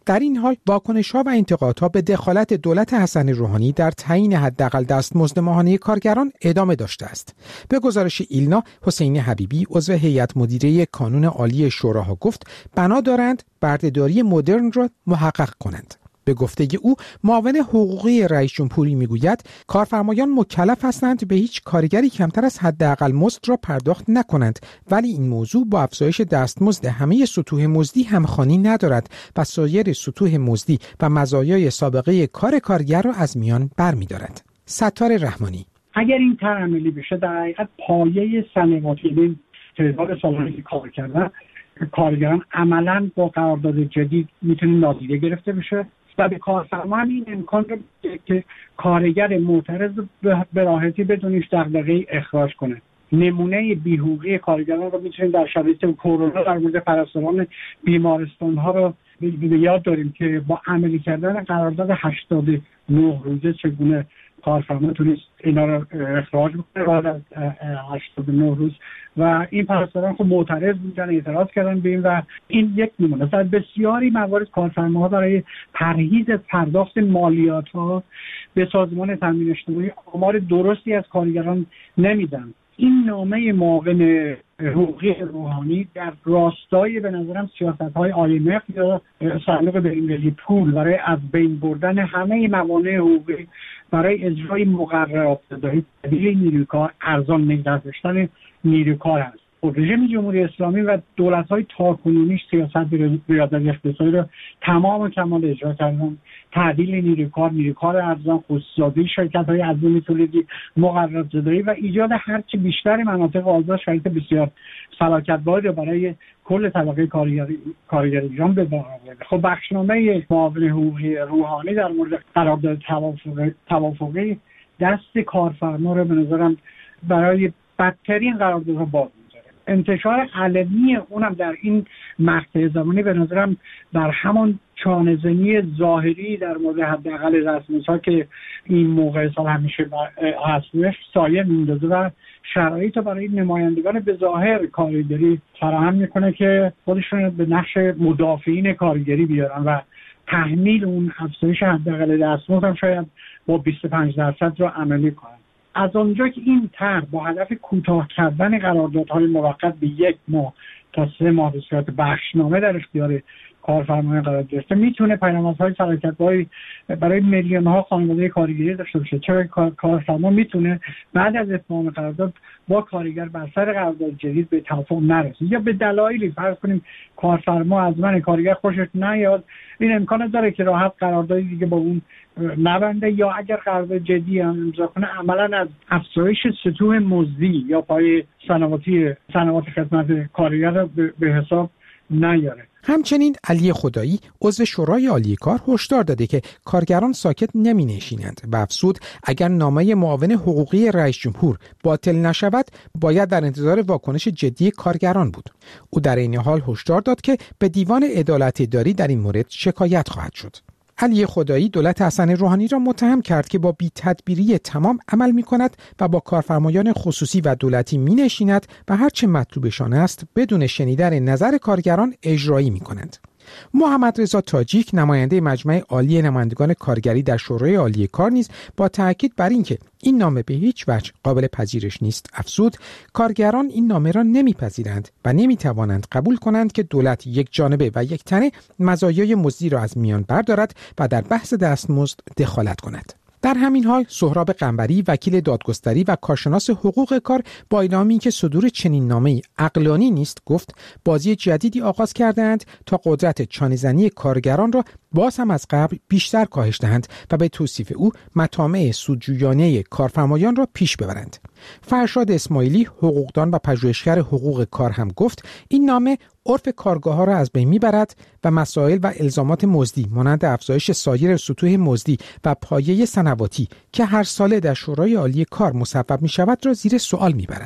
در این حال واکنش‌ها و انتقادها به دخالت دولت حسن روحانی در تعیین حداقل دستمزد ماهانه کارگران ادامه داشته است. به گزارش ایلنا، حسین حبیبی عضو هیئت مدیره کانون عالی شوراها گفت بنا دارند بردهداری مدرن را محقق کنند. به گفته او، معاون حقوقی رئیس جمهوری میگوید کارفرمایان مکلف هستند به هیچ کارگری کمتر از حداقل مزد را پرداخت نکنند، ولی این موضوع با افزایش دستمزد همه سطوح مزدی همخوانی ندارد و سایر سطوح مزدی و مزایای سابقه کار کارگر را از میان برمی‌دارد. ستار رحمانی: اگر این طرح عملی بشه در حقیقت پایه صنعتی تعداد سالانه که کار کردن کارگران عملاً با قرارداد جدید میتونه نادیده گرفته بشه و به کارفرما هم این امکان رو که کارگر معترض به راحتی بدون هیچ دغدغه‌ای اخراج کنه. نمونه بی‌حقوقی کارگران رو میتونیم در شرایط کرونا در مورد پرستاران بیمارستان ها رو به یاد داریم که با عملی کردن قرارداد هشتاد و نه روزه چگونه کارفرما تونست اینا رو اخراج بکنه بعد از هشتاد و نه روز و این پرستاران خب معترض بودن، اعتراض کردن به این و این یک نمونه. در بسیاری موارد کارفرماها برای پرهیز از پرداخت مالیات ها به سازمان تامین اجتماعی آمار درستی از کارگران نمیدن. این نامه معاون حقوقی روحانی در راستای به نظرم سیاست‌های آی ام اف یا صندوق بین‌المللی پول برای از بین بردن همه موانع حقوقی برای اجرای مقررات زدایی تبدیل نیروی کار، ارزان نگه داشتن نیروی کار است. رژیم جمهوری اسلامی و دولت‌های تاکنونیش سیاست ریاضت اقتصادی را تمام و کمال اجرا کردن. تعدیل نیروی کار، نیروی کار ارزان، خصوصی‌سازی شرکت‌های عظیم تولیدی، مقررات زدایی و ایجاد هرچی بیشتر مناطق آزاد شرایط بسیار فلاکت‌بار برای کل طبقه کارگری کارگر ایران به بار آورده. خب بخشنامه معاون حقوقی روحانی در مورد قرارداد توافقی توافقی دست کارفرما رو به نظرم برای بدترین قراردادها باز می‌ذاره. انتشار علنی اونم در این مقطع زمانی به نظرم در همان چانه‌زنی ظاهری در مورد حداقل دستمزدها که این موقع سال همیشه هستش سایه میندازه و شرایط برای نمایندگان به ظاهر کارگری فراهم میکنه که خودشون به نقش مدافعین کارگری بیارن و تحمیل اون افزایش حداقل دستمزد هم شاید با بیست و پنج درصد رو عملی کنن. از آنجا که این طرح با هدف کوتاه کردن قراردادهای موقت به یک ماه تا سه ماه به صورت بخشنامه در اختیار کارفرمایان قرار گرفته میتونه پیامدهای فراگیری برای میلیون ها خانواده کارگری داشته باشه. چرا کارفرما میتونه بعد از اتمام قرارداد با کارگر بر سر قرارداد جدید به توافق نرسه یا به دلایلی فرض کنیم کارفرما از من کارگر خوشش نیاد، این امکان داره که راحت قراردادی دیگه با اون نبنده یا اگر قرارداد جدی هم امضا کنه عملا از افزایش سطوح مزدی یا پای صنواتی صنوات خدمت کارگر به حساب نیاره. همچنین علی خدایی عضو شورای عالی کار هشدار داده که کارگران ساکت نمی نشینند و افزود اگر نامه معاون حقوقی رئیس جمهور باطل نشود باید در انتظار واکنش جدی کارگران بود. او در این حال هشدار داد که به دیوان عدالت اداری در این مورد شکایت خواهد شد. علی خدایی دولت حسن روحانی را متهم کرد که با بی‌تدبیری تمام عمل می‌کند و با کارفرمایان خصوصی و دولتی می‌نشیند و هرچه مطلوبشان است بدون شنیدن نظر کارگران اجرایی می‌کنند. محمد رضا تاجیک نماینده مجمع عالی نمایندگان کارگری در شورای عالی کار نیز با تاکید بر اینکه این نامه به هیچ وجه قابل پذیرش نیست افزود کارگران این نامه را نمیپذیرند و نمیتوانند قبول کنند که دولت یک جانبه و یک تنه مزایای مزدی را از میان بردارد و در بحث دستمزد دخالت کند. در همین حال سهراب قنبری وکیل دادگستری و کارشناس حقوق کار با اعلامی که صدور چنین نامه‌ای عقلانی نیست گفت بازی جدیدی آغاز کردند تا قدرت چانه‌زنی کارگران را باز هم از قبل بیشتر کاهش دهند و به توصیف او مطامع سودجویانه کارفرمایان را پیش ببرند. فرشاد اسماعیلی حقوقدان و پژوهشگر حقوق کار هم گفت این نامه عرف کارگاه‌ها را از بین می‌برد و مسائل و الزامات مزدی مانند افزایش سایر سطوح مزدی و پایه صنواتی که هر ساله در شورای عالی کار مصوب می‌شود را زیر سوال می‌برد.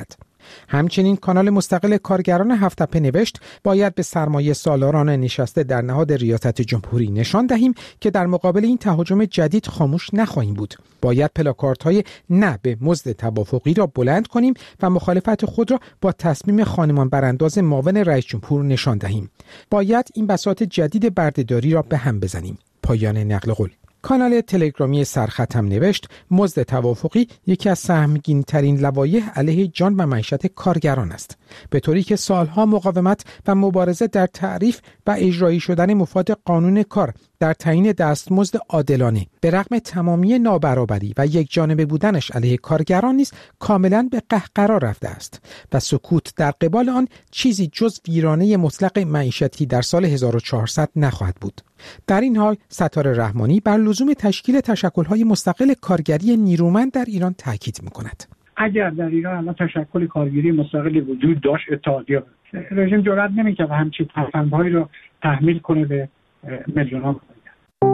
همچنین کانال مستقل کارگران هفت‌تپه نوشت باید به سرمایه سالاران نشسته در نهاد ریاست جمهوری نشان دهیم که در مقابل این تهاجم جدید خاموش نخواهیم بود. باید پلاکاردهای نه به مزد توافقی را بلند کنیم و مخالفت خود را با تصمیم خانمان برانداز معاون رئیس جمهور نشان دهیم. باید این بساط جدید بردهداری را به هم بزنیم. پایان نقل قول. کانال تلگرامی سرخط هم نوشت مزد توافقی یکی از سهمگین ترین لوایح علیه جان و معیشت کارگران است، به طوری که سالها مقاومت و مبارزه در تعریف و اجرایی شدن مفاد قانون کار در تعیین دستمزد عادلانه به رغم تمامی نابرابری و یک جانبه بودنش علیه کارگران نیز کاملا به قهقرا رفته است و سکوت در قبال آن چیزی جز ویرانه مطلق معیشتی در سال هزار و چهارصد نخواهد بود. در این حال ستاره رحمانی بر لزوم تشکیل تشکل‌های مستقل کارگری نیرومند در ایران تاکید می‌کند. اگر در ایران الان تشکل کارگری مستقلی وجود داشت، اتحادیه رژیم جرئت نمی‌کرد همچین تفاهم‌هایی رو تحمیل کنه به میلیون‌ها کارگر.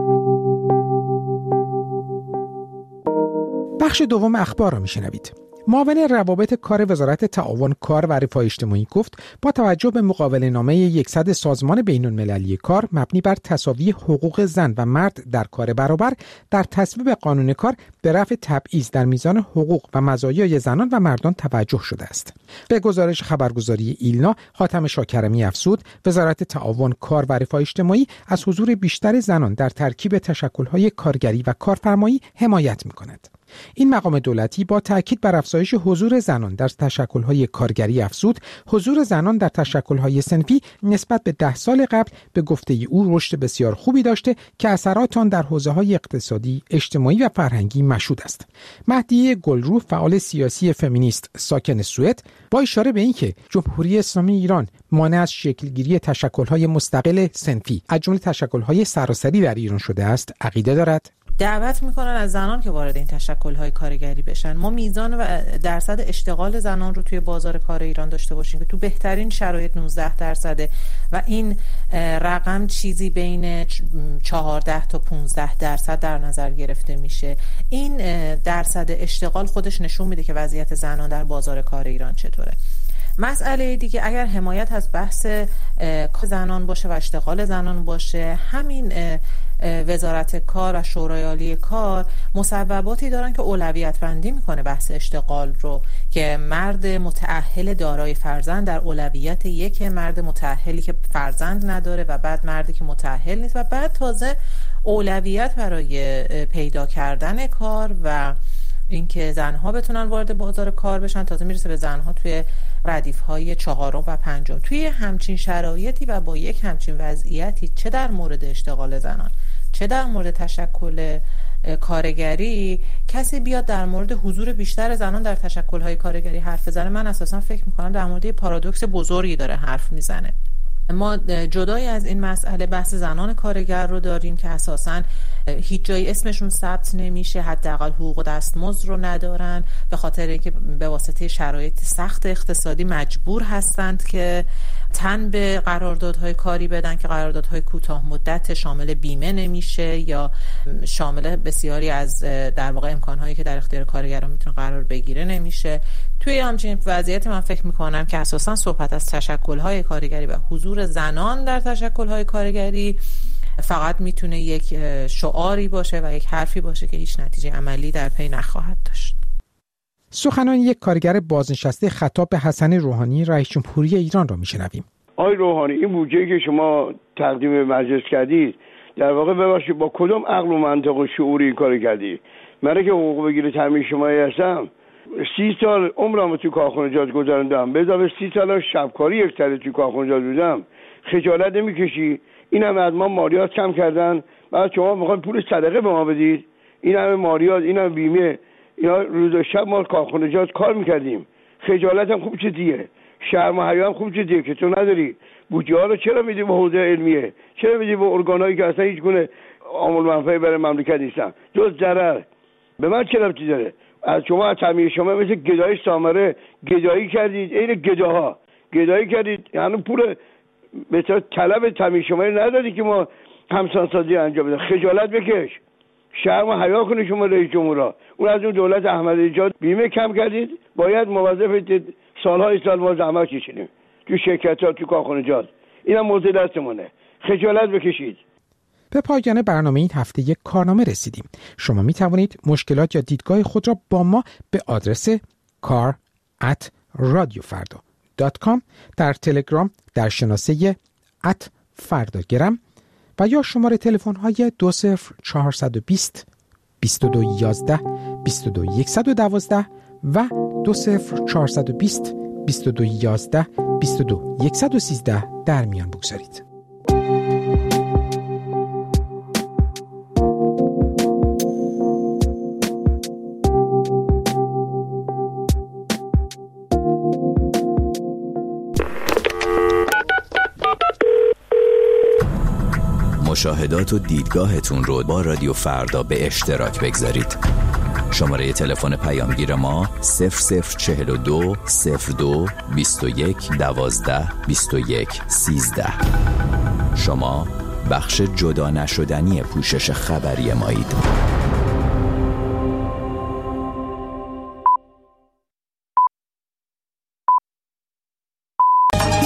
بخش دوم اخبار را می‌شنوید. معاون روابط کار وزارت تعاون کار و رفاه اجتماعی گفت با توجه به مقابله نامه صد سازمان بین‌المللی کار مبنی بر تساوی حقوق زن و مرد در کار برابر در تصویب قانون کار به رفع تبعیض در میزان حقوق و مزایای زنان و مردان توجه شده است. به گزارش خبرگزاری ایلنا، حاتم شاکرمی افزود وزارت تعاون کار و رفاه اجتماعی از حضور بیشتر زنان در ترکیب تشکل‌های کارگری و کارفرمایی حمایت می‌کند. این مقام دولتی با تاکید بر افزایش حضور زنان در تشکل‌های کارگری افزود حضور زنان در تشکل‌های صنفی نسبت به ده سال قبل به گفته او رشد بسیار خوبی داشته که اثرات آن در حوزه‌های اقتصادی، اجتماعی و فرهنگی مشهود است. مهدیه گلرو، فعال سیاسی فمینیست ساکن سوئد، با اشاره به اینکه جمهوری اسلامی ایران مانع از شکلگیری تشکل‌های مستقل صنفی از جمله تشکل‌های سراسری در ایران شده است، عقیده دارد دعوت میکنن از زنان که وارد این تشکل‌های کارگری بشن. ما میزان و درصد اشتغال زنان رو توی بازار کار ایران داشته باشیم که تو بهترین شرایط نوزده درصده و این رقم چیزی بین چهارده تا پانزده درصد در نظر گرفته میشه. این درصد اشتغال خودش نشون میده که وضعیت زنان در بازار کار ایران چطوره. مسئله دیگه اگر حمایت از بحث زنان باشه و اشتغال زنان باشه، همین وزارت کار و شورای عالی کار مصوباتی دارن که اولویت بندی میکنه بحث اشتغال رو که مرد متأهل دارای فرزند در اولویت یک، مرد متأهلی که فرزند نداره و بعد مردی که متأهل نیست و بعد تازه اولویت برای پیدا کردن کار و اینکه زنها بتونن وارد بازار کار بشن، تازه میرسه به زنها توی ردیف‌های چهارم و پنجم. توی همچین شرایطی و با یک همچین وضعیتی چه در مورد اشتغال زنان چه در مورد تشکل کارگری کسی بیاد در مورد حضور بیشتر زنان در تشکل‌های کارگری حرف بزنه، من اساسا فکر می‌کنم در مورد پارادوکس بزرگی داره حرف میزنه. ما جدای از این مسئله بحث زنان کارگر رو داریم که اساساً هیچ جایی اسمشون ثبت نمیشه، حداقل حقوق و دستمزد رو ندارن به خاطر اینکه به واسطه شرایط سخت اقتصادی مجبور هستند که تن به قراردادهای کاری بدن که قراردادهای کوتاه مدت شامل بیمه نمیشه یا شامل بسیاری از در واقع امکانهایی که در اختیار کارگران میتونه قرار بگیره نمیشه. توی همچین وضعیتی من فکر میکنم که اساساً صحبت از تشکل‌های کارگری و حضور زنان در تشکل‌های کارگری فقط میتونه یک شعاری باشه و یک حرفی باشه که هیچ نتیجه عملی در پی نخواهد داشت. سخنان یک کارگر بازنشسته خطاب به حسن روحانی رئیس جمهوری ایران را میشنویم. آقای روحانی، این بودجه‌ای که شما تقدیم مجلس کردید در واقع ببخشید با کدوم عقل و منطق و شعوری این کارو کردی؟ من که حقوق بگیره تامین اجتماعی هستم، سی سال عمرم تو کارخانجات گذروندم، به اضافه سی سال شبکاری یک سال تو کارخانجات بودم. خجالت نمیکشی؟ این همه از ما مالیات کم کردن، بعد شما میخواین پول صدقه به ما بدید؟ این همه مالیات، این همه بیمه، اینا روز و شب ما کارخانجات کار میکردیم. خجالت هم خوب چیزیه، شرم و حیا هم خوب چیزیه که تو نداری. بودجه ها رو چرا میدی به حوزه علمیه؟ چرا میدی به ارگانایی که اصلا هیچ گونه عامل منفعی برای مملکت نیستن، جز ضرر؟ به من چه ربطی داره؟ از شما از تعمیر شما مثل گدای سامره گدایی کردید، این گداها گدایی کردید، یعنی پول به طلب تعمیر شما ندادی که ما همسانسازی انجام بدیم. خجالت بکش، شرم و حیا کنید شما رئیس جمهورا. اون از اون دولت احمدی نژاد بیمه کم کردید، باید موظف سالهای سال ما زحمت کشیدیم تو شرکت‌ها، تو کارخانجات. اینم موضوع دستمونه. خجالت بکشید. به پایان برنامه این هفته یک کارنامه رسیدیم. شما می توانید مشکلات یا دیدگاه خود را با ما به آدرس کار ات رادیو فردا دات کام در تلگرام در شناسه ات فرداگرم و یا شماره تلفن های دو صفر چهارصد و بیست بیست و دو یازده بیست و دو صد و دوازده و دو صفر چهارصد و بیست بیست و دو یازده بیست و دو صد و سیزده در میان بگذارید. مشاهدات و دیدگاهتون رو با رادیو فردا به اشتراک بگذارید. شماره تلفن پیامگیر ما صفر صفر چهل و دو صفر دو بیست و یک دوازده بیست و یک سیزده. شما بخش جدا نشدنی پوشش خبری مایید.